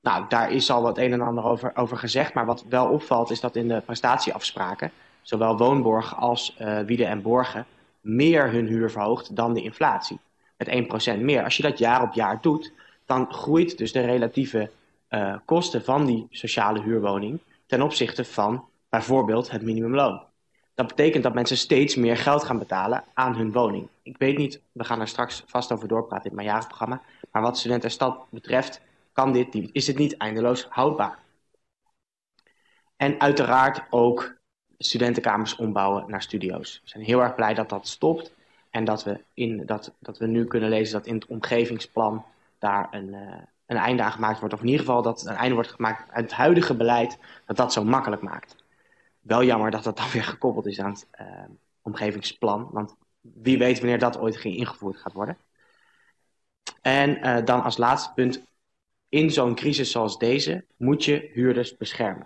Nou, daar is al wat een en ander over, over gezegd. Maar wat wel opvalt is dat in de prestatieafspraken zowel Woonborg als uh, Wieden en Borgen meer hun huur verhoogt dan de inflatie. Met één procent meer. Als je dat jaar op jaar doet, dan groeit dus de relatieve uh, kosten van die sociale huurwoning ten opzichte van bijvoorbeeld het minimumloon. Dat betekent dat mensen steeds meer geld gaan betalen aan hun woning. Ik weet niet, we gaan er straks vast over doorpraten in mijn jaarprogramma, maar wat Student en Stad betreft kan dit, is dit niet eindeloos houdbaar. En uiteraard ook studentenkamers ombouwen naar studio's. We zijn heel erg blij dat dat stopt en dat we, in, dat, dat we nu kunnen lezen dat in het omgevingsplan daar een, uh, een einde aan gemaakt wordt. Of in ieder geval dat een einde wordt gemaakt aan het huidige beleid dat dat zo makkelijk maakt. Wel jammer dat dat dan weer gekoppeld is aan het uh, omgevingsplan. Want wie weet wanneer dat ooit ingevoerd gaat worden. En uh, dan als laatste punt. In zo'n crisis zoals deze moet je huurders beschermen.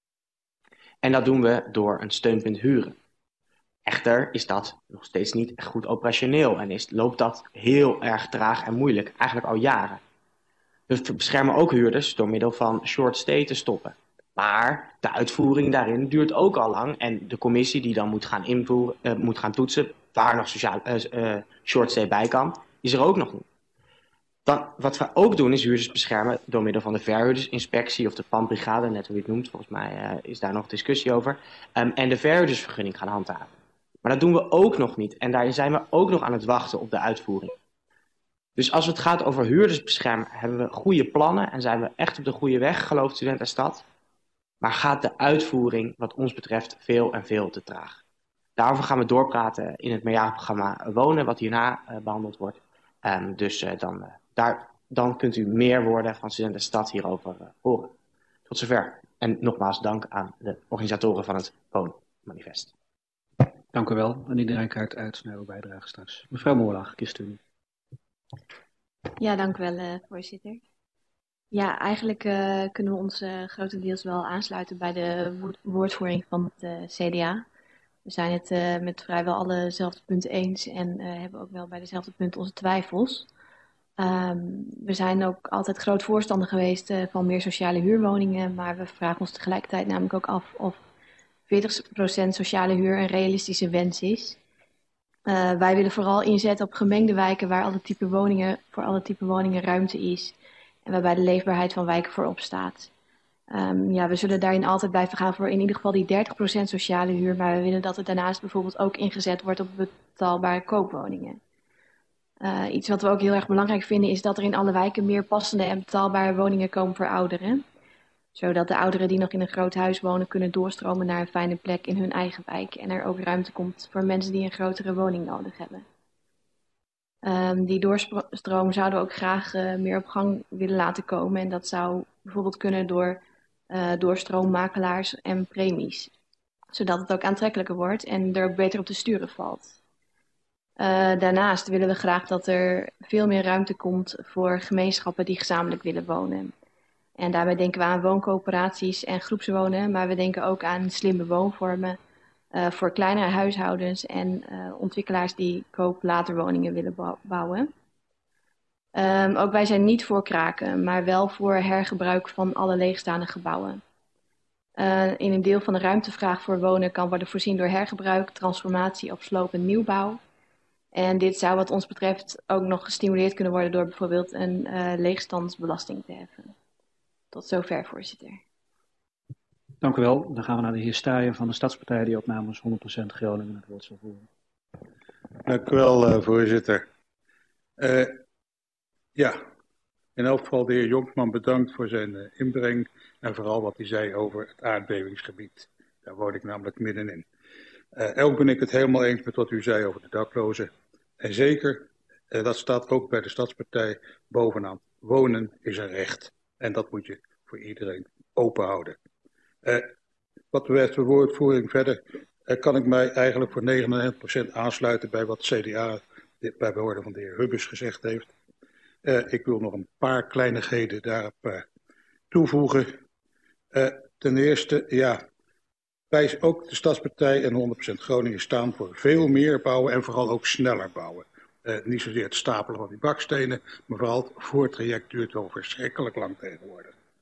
En dat doen we door een steunpunt huren. Echter is dat nog steeds niet echt goed operationeel. En is, loopt dat heel erg traag en moeilijk. Eigenlijk al jaren. We beschermen ook huurders door middel van short stay te stoppen. Maar de uitvoering daarin duurt ook al lang. En de commissie die dan moet gaan, invoeren, uh, moet gaan toetsen waar nog sociaal, uh, uh, short stay bij kan, is er ook nog niet. Dan, wat we ook doen is huurders beschermen door middel van de verhuurdersinspectie of de pandbrigade, net hoe je het noemt. Volgens mij uh, is daar nog discussie over. Um, en de verhuurdersvergunning gaan handhaven. Maar dat doen we ook nog niet. En daarin zijn we ook nog aan het wachten op de uitvoering. Dus als het gaat over huurders beschermen, hebben we goede plannen en zijn we echt op de goede weg, gelooft Student en Stad. Maar gaat de uitvoering wat ons betreft veel en veel te traag. Daarover gaan we doorpraten in het meerjarenprogramma Wonen, wat hierna uh, behandeld wordt. Um, dus uh, dan, uh, daar, dan kunt u meer woorden van Student en Stad hierover uh, horen. Tot zover. En nogmaals dank aan de organisatoren van het Woonmanifest. Dank u wel. En iedereen kijkt uit naar uw bijdrage straks. Mevrouw Moorlag, kiest u. Ja, dank u wel, uh, voorzitter. Ja, eigenlijk uh, kunnen we ons uh, grotendeels wel aansluiten bij de woord woordvoering van het uh, C D A. We zijn het uh, met vrijwel allezelfde punten eens en uh, hebben ook wel bij dezelfde punten onze twijfels. Um, we zijn ook altijd groot voorstander geweest uh, van meer sociale huurwoningen, maar we vragen ons tegelijkertijd namelijk ook af of veertig procent sociale huur een realistische wens is. Uh, wij willen vooral inzetten op gemengde wijken waar alle type woningen, voor alle type woningen ruimte is. En waarbij de leefbaarheid van wijken voorop staat. Um, ja, we zullen daarin altijd blijven gaan voor in ieder geval die dertig procent sociale huur. Maar we willen dat er daarnaast bijvoorbeeld ook ingezet wordt op betaalbare koopwoningen. Uh, iets wat we ook heel erg belangrijk vinden is dat er in alle wijken meer passende en betaalbare woningen komen voor ouderen. Zodat de ouderen die nog in een groot huis wonen kunnen doorstromen naar een fijne plek in hun eigen wijk. En er ook ruimte komt voor mensen die een grotere woning nodig hebben. Um, die doorstroom zouden we ook graag uh, meer op gang willen laten komen. En dat zou bijvoorbeeld kunnen door uh, doorstroommakelaars en premies. Zodat het ook aantrekkelijker wordt en er ook beter op te sturen valt. Uh, daarnaast willen we graag dat er veel meer ruimte komt voor gemeenschappen die gezamenlijk willen wonen. En daarbij denken we aan wooncoöperaties en groepswonen. Maar we denken ook aan slimme woonvormen. Uh, voor kleinere huishoudens en uh, ontwikkelaars die koop-later-woningen willen bouwen. Um, ook wij zijn niet voor kraken, maar wel voor hergebruik van alle leegstaande gebouwen. Uh, in een deel van de ruimtevraag voor wonen kan worden voorzien door hergebruik, transformatie of sloop- en nieuwbouw. En dit zou wat ons betreft ook nog gestimuleerd kunnen worden door bijvoorbeeld een uh, leegstandsbelasting te heffen. Tot zover, voorzitter. Dank u wel. Dan gaan we naar de heer Staaien van de Stadspartij die op namens honderd procent Groningen het woord zal voeren. Dank u wel, uh, voorzitter. Uh, ja, in elk geval de heer Jonkman bedankt voor zijn uh, inbreng en vooral wat hij zei over het aardbevingsgebied. Daar woon ik namelijk middenin. Uh, ook ben ik het helemaal eens met wat u zei over de daklozen. En zeker, uh, dat staat ook bij de Stadspartij bovenaan. Wonen is een recht en dat moet je voor iedereen open houden. Uh, wat betreft de woordvoering verder, uh, kan ik mij eigenlijk voor negenennegentig procent aansluiten bij wat C D A dit bij woorden van de heer Hubbes gezegd heeft. Uh, ik wil nog een paar kleinigheden daarop uh, toevoegen. Uh, ten eerste, ja, wij ook de Stadspartij en honderd procent Groningen staan voor veel meer bouwen en vooral ook sneller bouwen. Uh, niet zozeer het stapelen van die bakstenen, maar vooral het voortraject duurt wel verschrikkelijk lang tegenwoordig.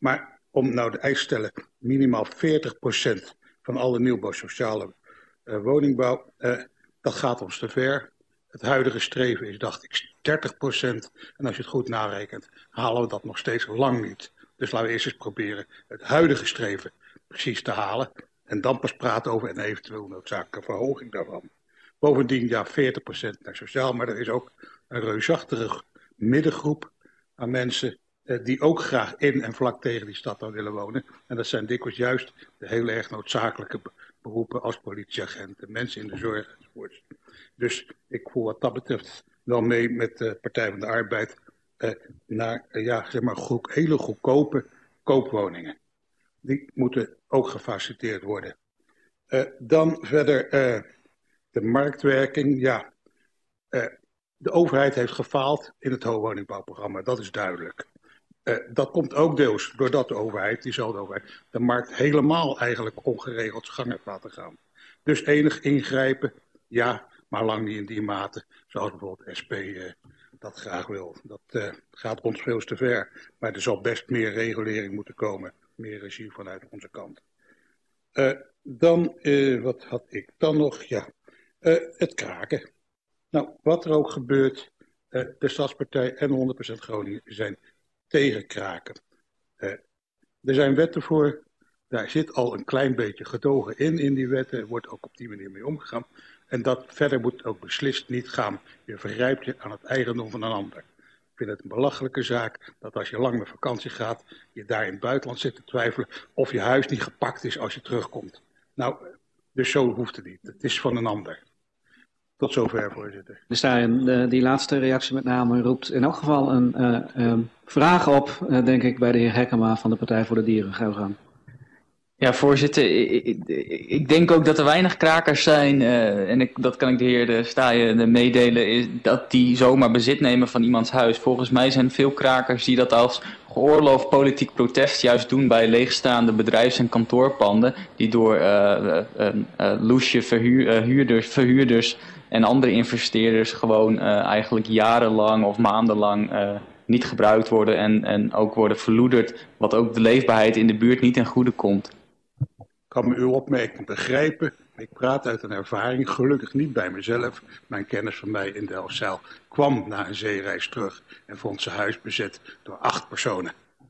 Maar om nou de eis te stellen, minimaal veertig procent van alle nieuwbouw sociale uh, woningbouw, uh, dat gaat ons te ver. Het huidige streven is, dacht ik, dertig procent. En als je het goed narekent, halen we dat nog steeds lang niet. Dus laten we eerst eens proberen het huidige streven precies te halen. En dan pas praten over een eventueel noodzakelijke verhoging daarvan. Bovendien, ja, veertig procent naar sociaal, maar er is ook een reusachtige middengroep aan mensen eh, die ook graag in en vlak tegen die stad willen wonen. En dat zijn dikwijls juist de heel erg noodzakelijke beroepen als politieagenten, mensen in de zorg enzovoort. Dus ik voel wat dat betreft wel mee met de Partij van de Arbeid eh, naar eh, ja, zeg maar, goed, hele goedkope koopwoningen. Die moeten ook gefaciliteerd worden. Uh, dan verder uh, de marktwerking. Ja, uh, de overheid heeft gefaald in het woningbouwprogramma, dat is duidelijk. Uh, dat komt ook deels doordat de overheid, diezelfde overheid, de markt helemaal eigenlijk ongeregeld gang heeft laten gaan. Dus enig ingrijpen, ja, maar lang niet in die mate, zoals bijvoorbeeld de S P uh, dat graag wil. Dat uh, gaat ons veel te ver, maar er zal best meer regulering moeten komen. Meer regie vanuit onze kant. Uh, dan, uh, wat had ik dan nog? Ja, uh, het kraken. Nou, wat er ook gebeurt, uh, de Stadspartij en honderd procent Groningen zijn tegen kraken. Uh, er zijn wetten voor, daar zit al een klein beetje gedogen in, in die wetten. Er wordt ook op die manier mee omgegaan. En dat verder moet ook beslist niet gaan. Je vergrijpt je aan het eigendom van een ander. Ik vind het een belachelijke zaak dat als je lang met vakantie gaat, je daar in het buitenland zit te twijfelen of je huis niet gepakt is als je terugkomt. Nou, dus zo hoeft het niet. Het is van een ander. Tot zover, voorzitter. Dus daarin, de, die laatste reactie met name roept in elk geval een uh, um, vraag op, uh, denk ik, bij de heer Hekkema van de Partij voor de Dieren. Ga gang. Ja, voorzitter, ik, ik, ik denk ook dat er weinig krakers zijn, uh, en ik, dat kan ik de heer de Staaien meedelen, is dat die zomaar bezit nemen van iemands huis. Volgens mij zijn veel krakers die dat als geoorloofd politiek protest juist doen bij leegstaande bedrijfs- en kantoorpanden, die door uh, uh, uh, loesje verhuur, uh, huurders, verhuurders en andere investeerders gewoon uh, eigenlijk jarenlang of maandenlang uh, niet gebruikt worden en, en ook worden verloederd, wat ook de leefbaarheid in de buurt niet ten goede komt. Ik kan me uw opmerking begrijpen. Ik praat uit een ervaring, gelukkig niet bij mezelf. Mijn kennis van mij in Delfzijl kwam na een zeereis terug en vond zijn huis bezet door acht personen.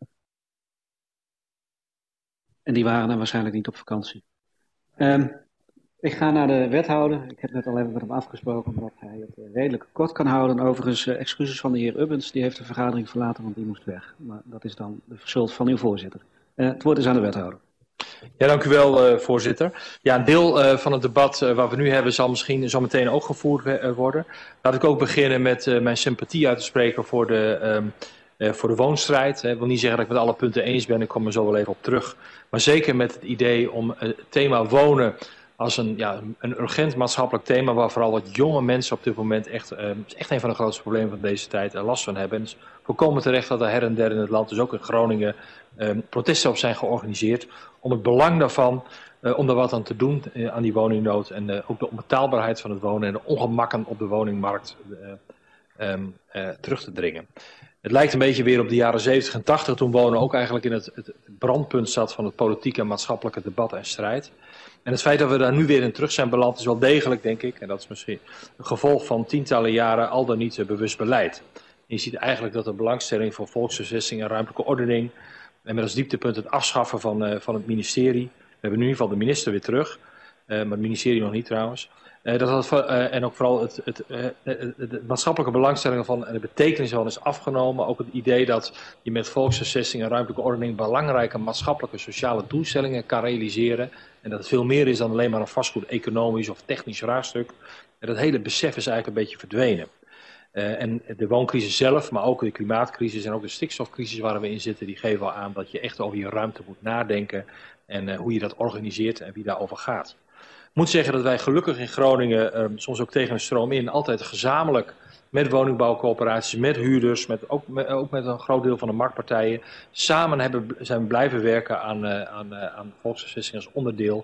En die waren dan waarschijnlijk niet op vakantie. Um, ik ga naar de wethouder. Ik heb net al even met hem afgesproken dat hij het redelijk kort kan houden. Overigens, uh, excuses van de heer Ubbens, die heeft de vergadering verlaten, want die moest weg. Maar dat is dan de schuld van uw voorzitter. Uh, het woord is aan de wethouder. Ja, dank u wel, uh, voorzitter. Ja, een deel uh, van het debat uh, wat we nu hebben zal misschien zo meteen ook gevoerd uh, worden. Laat ik ook beginnen met uh, mijn sympathie uit te spreken voor de, um, uh, voor de woonstrijd. Ik wil niet zeggen dat ik met alle punten eens ben, ik kom er zo wel even op terug. Maar zeker met het idee om uh, het thema wonen als een, ja, een urgent maatschappelijk thema waar vooral wat jonge mensen op dit moment echt, uh, echt een van de grootste problemen van deze tijd uh, last van hebben. En het is volkomen terecht dat er her en der in het land, dus ook in Groningen, um, protesten op zijn georganiseerd. Om het belang daarvan, uh, om er wat aan te doen uh, aan die woningnood en uh, ook de onbetaalbaarheid van het wonen en de ongemakken op de woningmarkt uh, um, uh, terug te dringen. Het lijkt een beetje weer op de jaren zeventig en tachtig, toen wonen ook eigenlijk in het, het brandpunt zat van het politieke en maatschappelijke debat en strijd. En het feit dat we daar nu weer in terug zijn beland is wel degelijk, denk ik, en dat is misschien een gevolg van tientallen jaren al dan niet uh, bewust beleid. En je ziet eigenlijk dat de belangstelling voor volkshuisvesting en ruimtelijke ordening, en met als dieptepunt het afschaffen van, uh, van het ministerie. We hebben nu in ieder geval de minister weer terug, uh, maar het ministerie nog niet trouwens. Uh, dat dat, uh, en ook vooral het, het, uh, de maatschappelijke belangstelling van en de betekenis van is afgenomen. Ook het idee dat je met volkshuisvesting en ruimtelijke ordening belangrijke maatschappelijke sociale doelstellingen kan realiseren. En dat het veel meer is dan alleen maar een vastgoed economisch of technisch vraagstuk. En dat hele besef is eigenlijk een beetje verdwenen. Uh, en de wooncrisis zelf, maar ook de klimaatcrisis en ook de stikstofcrisis waar we in zitten, die geven al aan dat je echt over je ruimte moet nadenken en uh, hoe je dat organiseert en wie daarover gaat. Ik moet zeggen dat wij gelukkig in Groningen, um, soms ook tegen een stroom in, altijd gezamenlijk met woningbouwcoöperaties, met huurders, met, ook, met, ook met een groot deel van de marktpartijen, samen hebben, zijn blijven werken aan, uh, aan, uh, aan volkshuisvesting als onderdeel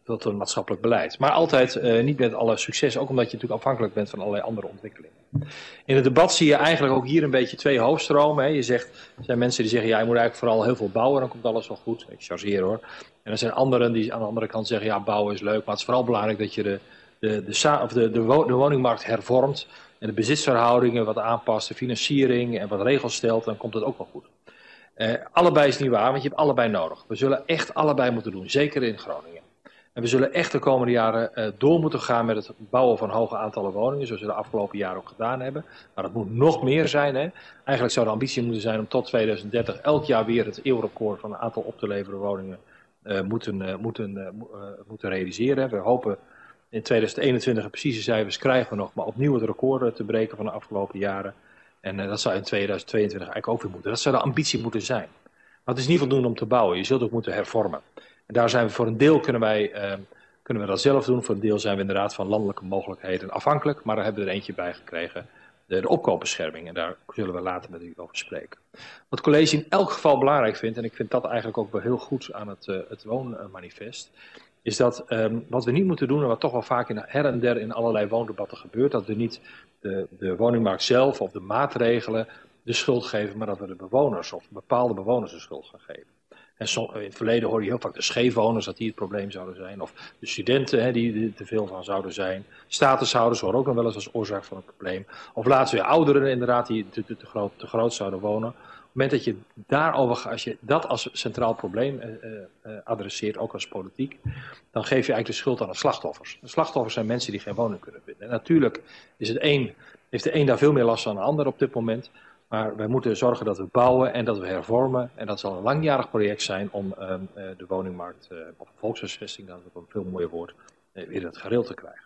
tot een maatschappelijk beleid. Maar altijd uh, niet met alle succes, ook omdat je natuurlijk afhankelijk bent van allerlei andere ontwikkelingen. In het debat zie je eigenlijk ook hier een beetje twee hoofdstromen. Hè. Je zegt, er zijn mensen die zeggen, ja, je moet eigenlijk vooral heel veel bouwen, dan komt alles wel goed. Ik chargeer hoor. En er zijn anderen die aan de andere kant zeggen, ja, bouwen is leuk, maar het is vooral belangrijk dat je de, de, de, of de, de, de woningmarkt hervormt en de bezitsverhoudingen wat aanpast, de financiering en wat regels stelt, dan komt het ook wel goed. Uh, allebei is niet waar, want je hebt allebei nodig. We zullen echt allebei moeten doen, zeker in Groningen. En we zullen echt de komende jaren uh, door moeten gaan met het bouwen van hoge aantallen woningen, zoals we de afgelopen jaren ook gedaan hebben. Maar dat moet nog meer zijn. Hè. Eigenlijk zou de ambitie moeten zijn om tot tweeduizend dertig elk jaar weer het eeuwrecord van het aantal op te leveren woningen uh, moeten, uh, moeten, uh, uh, moeten realiseren. We hopen in tweeduizend eenentwintig de precieze cijfers krijgen we nog, maar opnieuw het record te breken van de afgelopen jaren. En uh, dat zou in tweeduizend tweeëntwintig eigenlijk ook weer moeten. Dat zou de ambitie moeten zijn. Maar het is niet voldoende om te bouwen. Je zult ook moeten hervormen. En daar zijn we voor een deel kunnen wij uh, kunnen we dat zelf doen. Voor een deel zijn we inderdaad van landelijke mogelijkheden afhankelijk. Maar daar hebben we er eentje bij gekregen. De, de opkoopbescherming. En daar zullen we later met u over spreken. Wat het college in elk geval belangrijk vindt. En ik vind dat eigenlijk ook wel heel goed aan het, uh, het woonmanifest. Is dat um, wat we niet moeten doen. En wat toch wel vaak in her en der in allerlei woondebatten gebeurt. Dat we niet de, de woningmarkt zelf of de maatregelen de schuld geven. Maar dat we de bewoners of bepaalde bewoners de schuld gaan geven. En so, in het verleden hoorde je heel vaak de scheefwoners dat die het probleem zouden zijn. Of de studenten hè, die er te veel van zouden zijn. Statushouders horen ook nog wel eens als oorzaak van het probleem. Of laatst weer ouderen inderdaad die te, te, te, groot, te groot zouden wonen. Op het moment dat je daarover, als je dat als centraal probleem uh, uh, adresseert, ook als politiek, dan geef je eigenlijk de schuld aan de slachtoffers. De slachtoffers zijn mensen die geen woning kunnen vinden. En natuurlijk is het een, heeft de een daar veel meer last van dan de ander op dit moment. Maar wij moeten zorgen dat we bouwen en dat we hervormen. En dat zal een langjarig project zijn om uh, de woningmarkt, uh, of volkshuisvesting, dat is ook een veel mooier woord, uh, weer in het gareel te krijgen.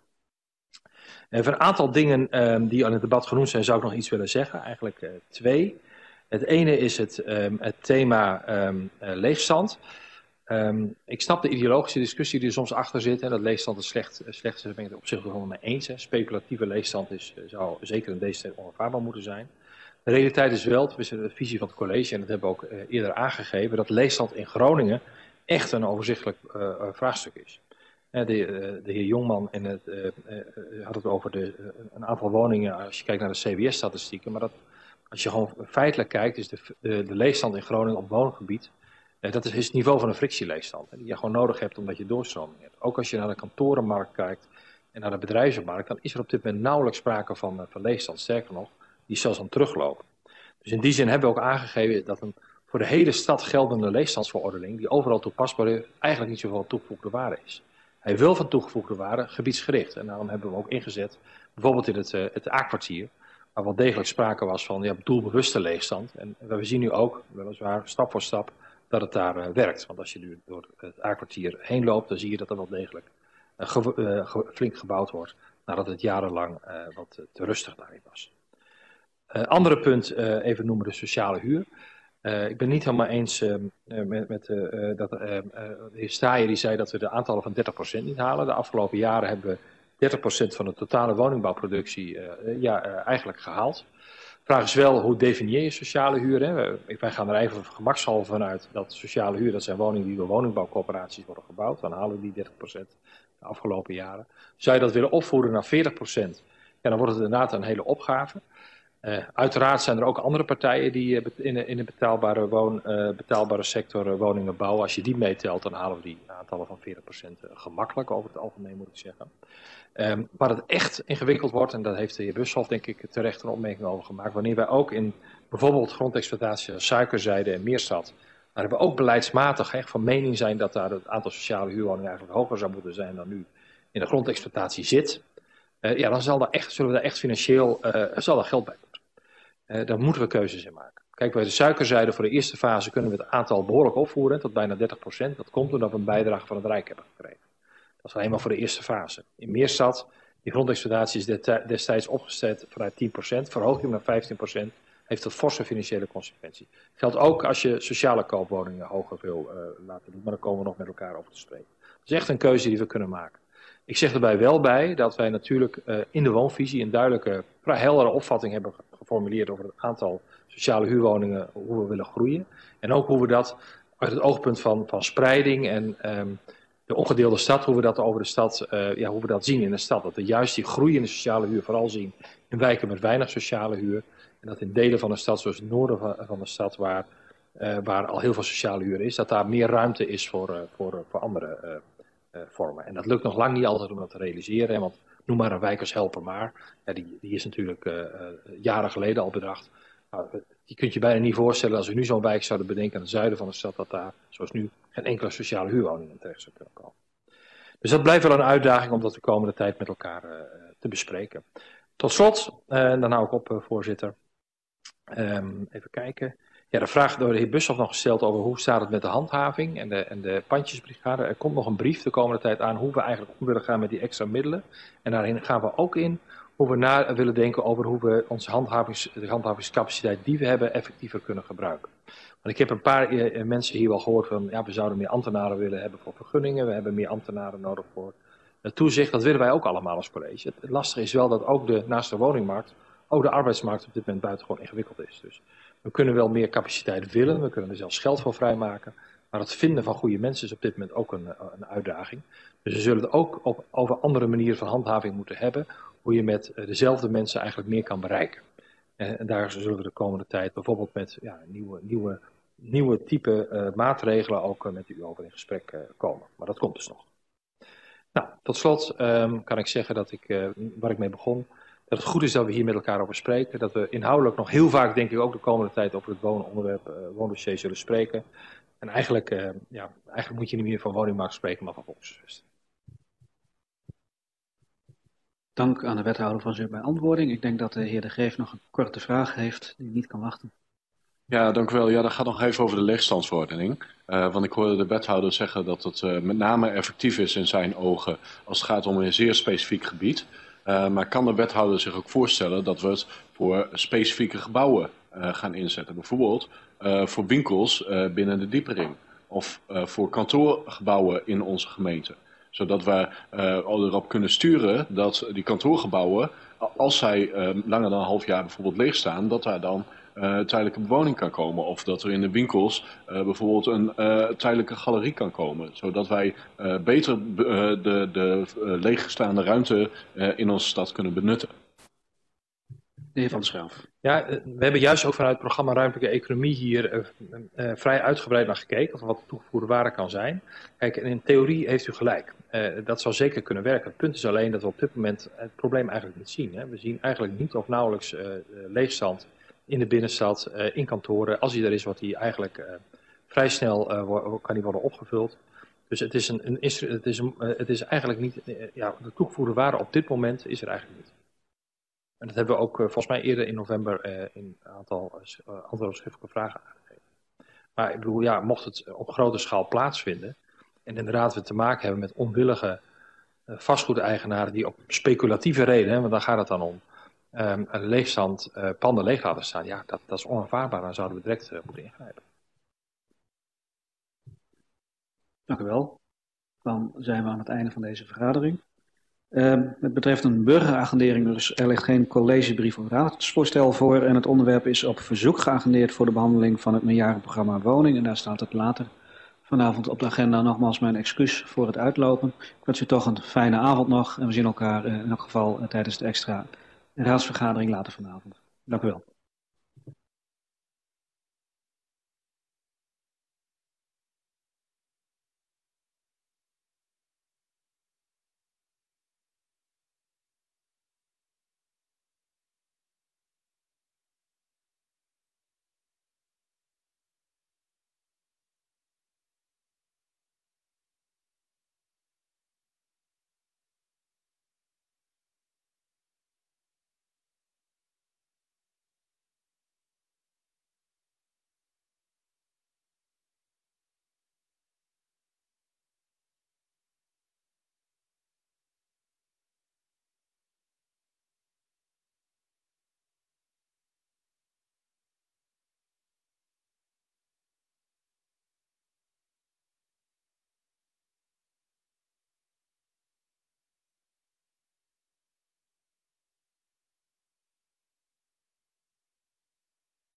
En van een aantal dingen uh, die aan het debat genoemd zijn, zou ik nog iets willen zeggen. Eigenlijk uh, twee. Het ene is het, um, het thema um, uh, leegstand. Um, ik snap de ideologische discussie die er soms achter zit. Hè, dat leegstand is slecht, slecht is, daar ben ik het op zich wel mee eens. Hè. Speculatieve leegstand is, zou zeker in deze tijd onaanvaardbaar moeten zijn. De realiteit is wel, het is de visie van het college, en dat hebben we ook uh, eerder aangegeven, dat leegstand in Groningen echt een overzichtelijk uh, vraagstuk is. Uh, de, uh, de heer Jongman in het, uh, uh, had het over de, uh, een aantal woningen, als je kijkt naar de C W S-statistieken, maar dat, als je gewoon feitelijk kijkt, is de, de, de leegstand in Groningen op woongebied, uh, dat is, is het niveau van een frictieleegstand, hè, die je gewoon nodig hebt omdat je doorstroming hebt. Ook als je naar de kantorenmarkt kijkt en naar de bedrijvenmarkt, dan is er op dit moment nauwelijks sprake van, uh, van leegstand, sterker nog. Die is zelfs aan het teruglopen. Dus in die zin hebben we ook aangegeven dat een voor de hele stad geldende leegstandsverordening, die overal toepasbaar is, eigenlijk niet zoveel toegevoegde waarde is. Hij wil van toegevoegde waarde gebiedsgericht. En daarom hebben we hem ook ingezet, bijvoorbeeld in het, uh, het A-kwartier, waar wel degelijk sprake was van ja, doelbewuste leegstand. En we zien nu ook, weliswaar stap voor stap, dat het daar uh, werkt. Want als je nu door het A-kwartier heen loopt, dan zie je dat er wel degelijk uh, ge uh, ge flink gebouwd wordt, nadat het jarenlang uh, wat uh, te rustig daarin was. Uh, andere punt, uh, even noemen de sociale huur. Uh, ik ben niet helemaal eens uh, met, met uh, dat uh, uh, de heer Staaien die zei dat we de aantallen van dertig procent niet halen. De afgelopen jaren hebben we dertig procent van de totale woningbouwproductie uh, ja, uh, eigenlijk gehaald. De vraag is wel, hoe definieer je sociale huur? Hè? Wij gaan er even gemakshalve vanuit dat sociale huur, dat zijn woningen die door woningbouwcorporaties worden gebouwd. Dan halen we die dertig procent de afgelopen jaren. Zou je dat willen opvoeren naar veertig procent? Ja, dan wordt het inderdaad een hele opgave. Uh, uiteraard zijn er ook andere partijen die uh, in, de, in de betaalbare, woon, uh, betaalbare sector uh, woningen bouwen. Als je die meetelt, dan halen we die aantallen van veertig procent uh, gemakkelijk over het algemeen, moet ik zeggen. Um, waar het echt ingewikkeld wordt, en daar heeft de heer Bushoff denk ik terecht een opmerking over gemaakt, wanneer wij ook in bijvoorbeeld grondexploitatie als Suikerzijde en Meerstad, waar we ook beleidsmatig echt van mening zijn dat daar het aantal sociale huurwoningen eigenlijk hoger zou moeten zijn dan nu in de grondexploitatie zit. Uh, ja, dan zal daar echt, zullen we daar echt financieel uh, zal daar geld bij moeten. Uh, daar moeten we keuzes in maken. Kijk, bij de Suikerzijde voor de eerste fase kunnen we het aantal behoorlijk opvoeren, tot bijna dertig procent. Dat komt doordat we een bijdrage van het Rijk hebben gekregen. Dat is alleen maar voor de eerste fase. In Meerstad, die grondexploitatie is destijds opgesteld vanuit tien procent, verhoog je hem naar vijftien procent, heeft dat forse financiële consequentie. Geldt ook als je sociale koopwoningen hoger wil uh, laten doen, maar daar komen we nog met elkaar over te spreken. Dat is echt een keuze die we kunnen maken. Ik zeg erbij wel bij dat wij natuurlijk uh, in de woonvisie een duidelijke, vrij heldere opvatting hebben geformuleerd over het aantal sociale huurwoningen, hoe we willen groeien. En ook hoe we dat uit het oogpunt van, van spreiding en um, de de ongedeelde stad, hoe we dat over de stad, uh, ja, hoe we dat zien in de stad. Dat we juist die groeiende sociale huur vooral zien in wijken met weinig sociale huur. En dat in delen van de stad, zoals het noorden van, van de stad, waar, uh, waar al heel veel sociale huur is, dat daar meer ruimte is voor, uh, voor, uh, voor andere uh, uh, vormen. En dat lukt nog lang niet altijd om dat te realiseren, hè, want noem maar een wijk als Helpermaar. Ja, die, die is natuurlijk uh, uh, jaren geleden al bedacht. Nou, die kunt je bijna niet voorstellen als we nu zo'n wijk zouden bedenken aan het zuiden van de stad, dat daar, zoals nu, geen enkele sociale huurwoningen terecht zou kunnen komen. Dus dat blijft wel een uitdaging om dat de komende tijd met elkaar uh, te bespreken. Tot slot, uh, dan hou ik op, uh, voorzitter. Um, even kijken. Ja, de vraag door de heer Bushoff nog gesteld over hoe staat het met de handhaving en de, en de pandjesbrigade. Er komt nog een brief de komende tijd aan hoe we eigenlijk om willen gaan met die extra middelen. En daarin gaan we ook in hoe we na willen denken over hoe we onze handhavings, de handhavingscapaciteit die we hebben effectiever kunnen gebruiken. Want ik heb een paar eh, mensen hier wel gehoord van, ja, we zouden meer ambtenaren willen hebben voor vergunningen. We hebben meer ambtenaren nodig voor het toezicht. Dat willen wij ook allemaal als college. Het, het lastige is wel dat ook de, naast de woningmarkt, ook de arbeidsmarkt op dit moment buitengewoon ingewikkeld is. Dus we kunnen wel meer capaciteit willen, we kunnen er zelfs geld voor vrijmaken. Maar het vinden van goede mensen is op dit moment ook een, een uitdaging. Dus we zullen het ook op, over andere manieren van handhaving moeten hebben, hoe je met dezelfde mensen eigenlijk meer kan bereiken. En, en daar zullen we de komende tijd bijvoorbeeld met ja, nieuwe, nieuwe, nieuwe type uh, maatregelen ook uh, met u over in gesprek uh, komen. Maar dat komt dus nog. Nou, tot slot um, kan ik zeggen dat ik, uh, waar ik mee begon, dat het goed is dat we hier met elkaar over spreken. Dat we inhoudelijk nog heel vaak, denk ik, ook de komende tijd over het woononderwerp, uh, woondossier zullen spreken. En eigenlijk, uh, ja, eigenlijk moet je niet meer van woningmarkt spreken, maar van volkshuisvesting. Dank aan de wethouder voor zijn beantwoording. Ik denk dat de heer De Greef nog een korte vraag heeft die niet kan wachten. Ja, dank u wel. Ja, dat gaat nog even over de leegstandsverordening. Uh, want ik hoorde de wethouder zeggen dat het uh, met name effectief is in zijn ogen als het gaat om een zeer specifiek gebied. Uh, maar kan de wethouder zich ook voorstellen dat we het voor specifieke gebouwen uh, gaan inzetten? Bijvoorbeeld uh, voor winkels uh, binnen de diepering of uh, voor kantoorgebouwen in onze gemeente. Zodat we uh, al erop kunnen sturen dat die kantoorgebouwen, als zij uh, langer dan een half jaar bijvoorbeeld leeg staan, dat daar dan uh, tijdelijke bewoning kan komen. Of dat er in de winkels uh, bijvoorbeeld een uh, tijdelijke galerie kan komen. Zodat wij uh, beter uh, de, de uh, leegstaande ruimte uh, in onze stad kunnen benutten. De heer Van der Schraaf. Ja, we hebben juist ook vanuit het programma Ruimtelijke Economie hier uh, uh, vrij uitgebreid naar gekeken, of wat de toegevoegde waarde kan zijn. Kijk, in theorie heeft u gelijk. Uh, dat zou zeker kunnen werken. Het punt is alleen dat we op dit moment het probleem eigenlijk niet zien. Hè. We zien eigenlijk niet of nauwelijks uh, leegstand in de binnenstad, uh, in kantoren. Als die er is, wordt die eigenlijk uh, vrij snel uh, wo- kan die worden opgevuld. Dus het is, een, een, het is, een, uh, het is eigenlijk niet, uh, ja, de toegevoegde waarde op dit moment is er eigenlijk niet. En dat hebben we ook uh, volgens mij eerder in november uh, in een aantal uh, antwoorden op schriftelijke vragen aangegeven. Maar ik bedoel, ja, mocht het op grote schaal plaatsvinden en inderdaad we te maken hebben met onwillige uh, vastgoedeigenaren die op speculatieve redenen, want daar gaat het dan om, um, een leegstand uh, panden leeg laten staan, ja, dat, dat is onaanvaardbaar. Dan zouden we direct uh, moeten ingrijpen. Dank u wel. Dan zijn we aan het einde van deze vergadering. Uh, het betreft een burgeragendering, dus er ligt geen collegebrief of raadsvoorstel voor. En het onderwerp is op verzoek geagendeerd voor de behandeling van het meerjarenprogramma Woning. En daar staat het later vanavond op de agenda. Nogmaals mijn excuus voor het uitlopen. Ik wens u toch een fijne avond nog. En we zien elkaar uh, in elk geval uh, tijdens de extra raadsvergadering later vanavond. Dank u wel.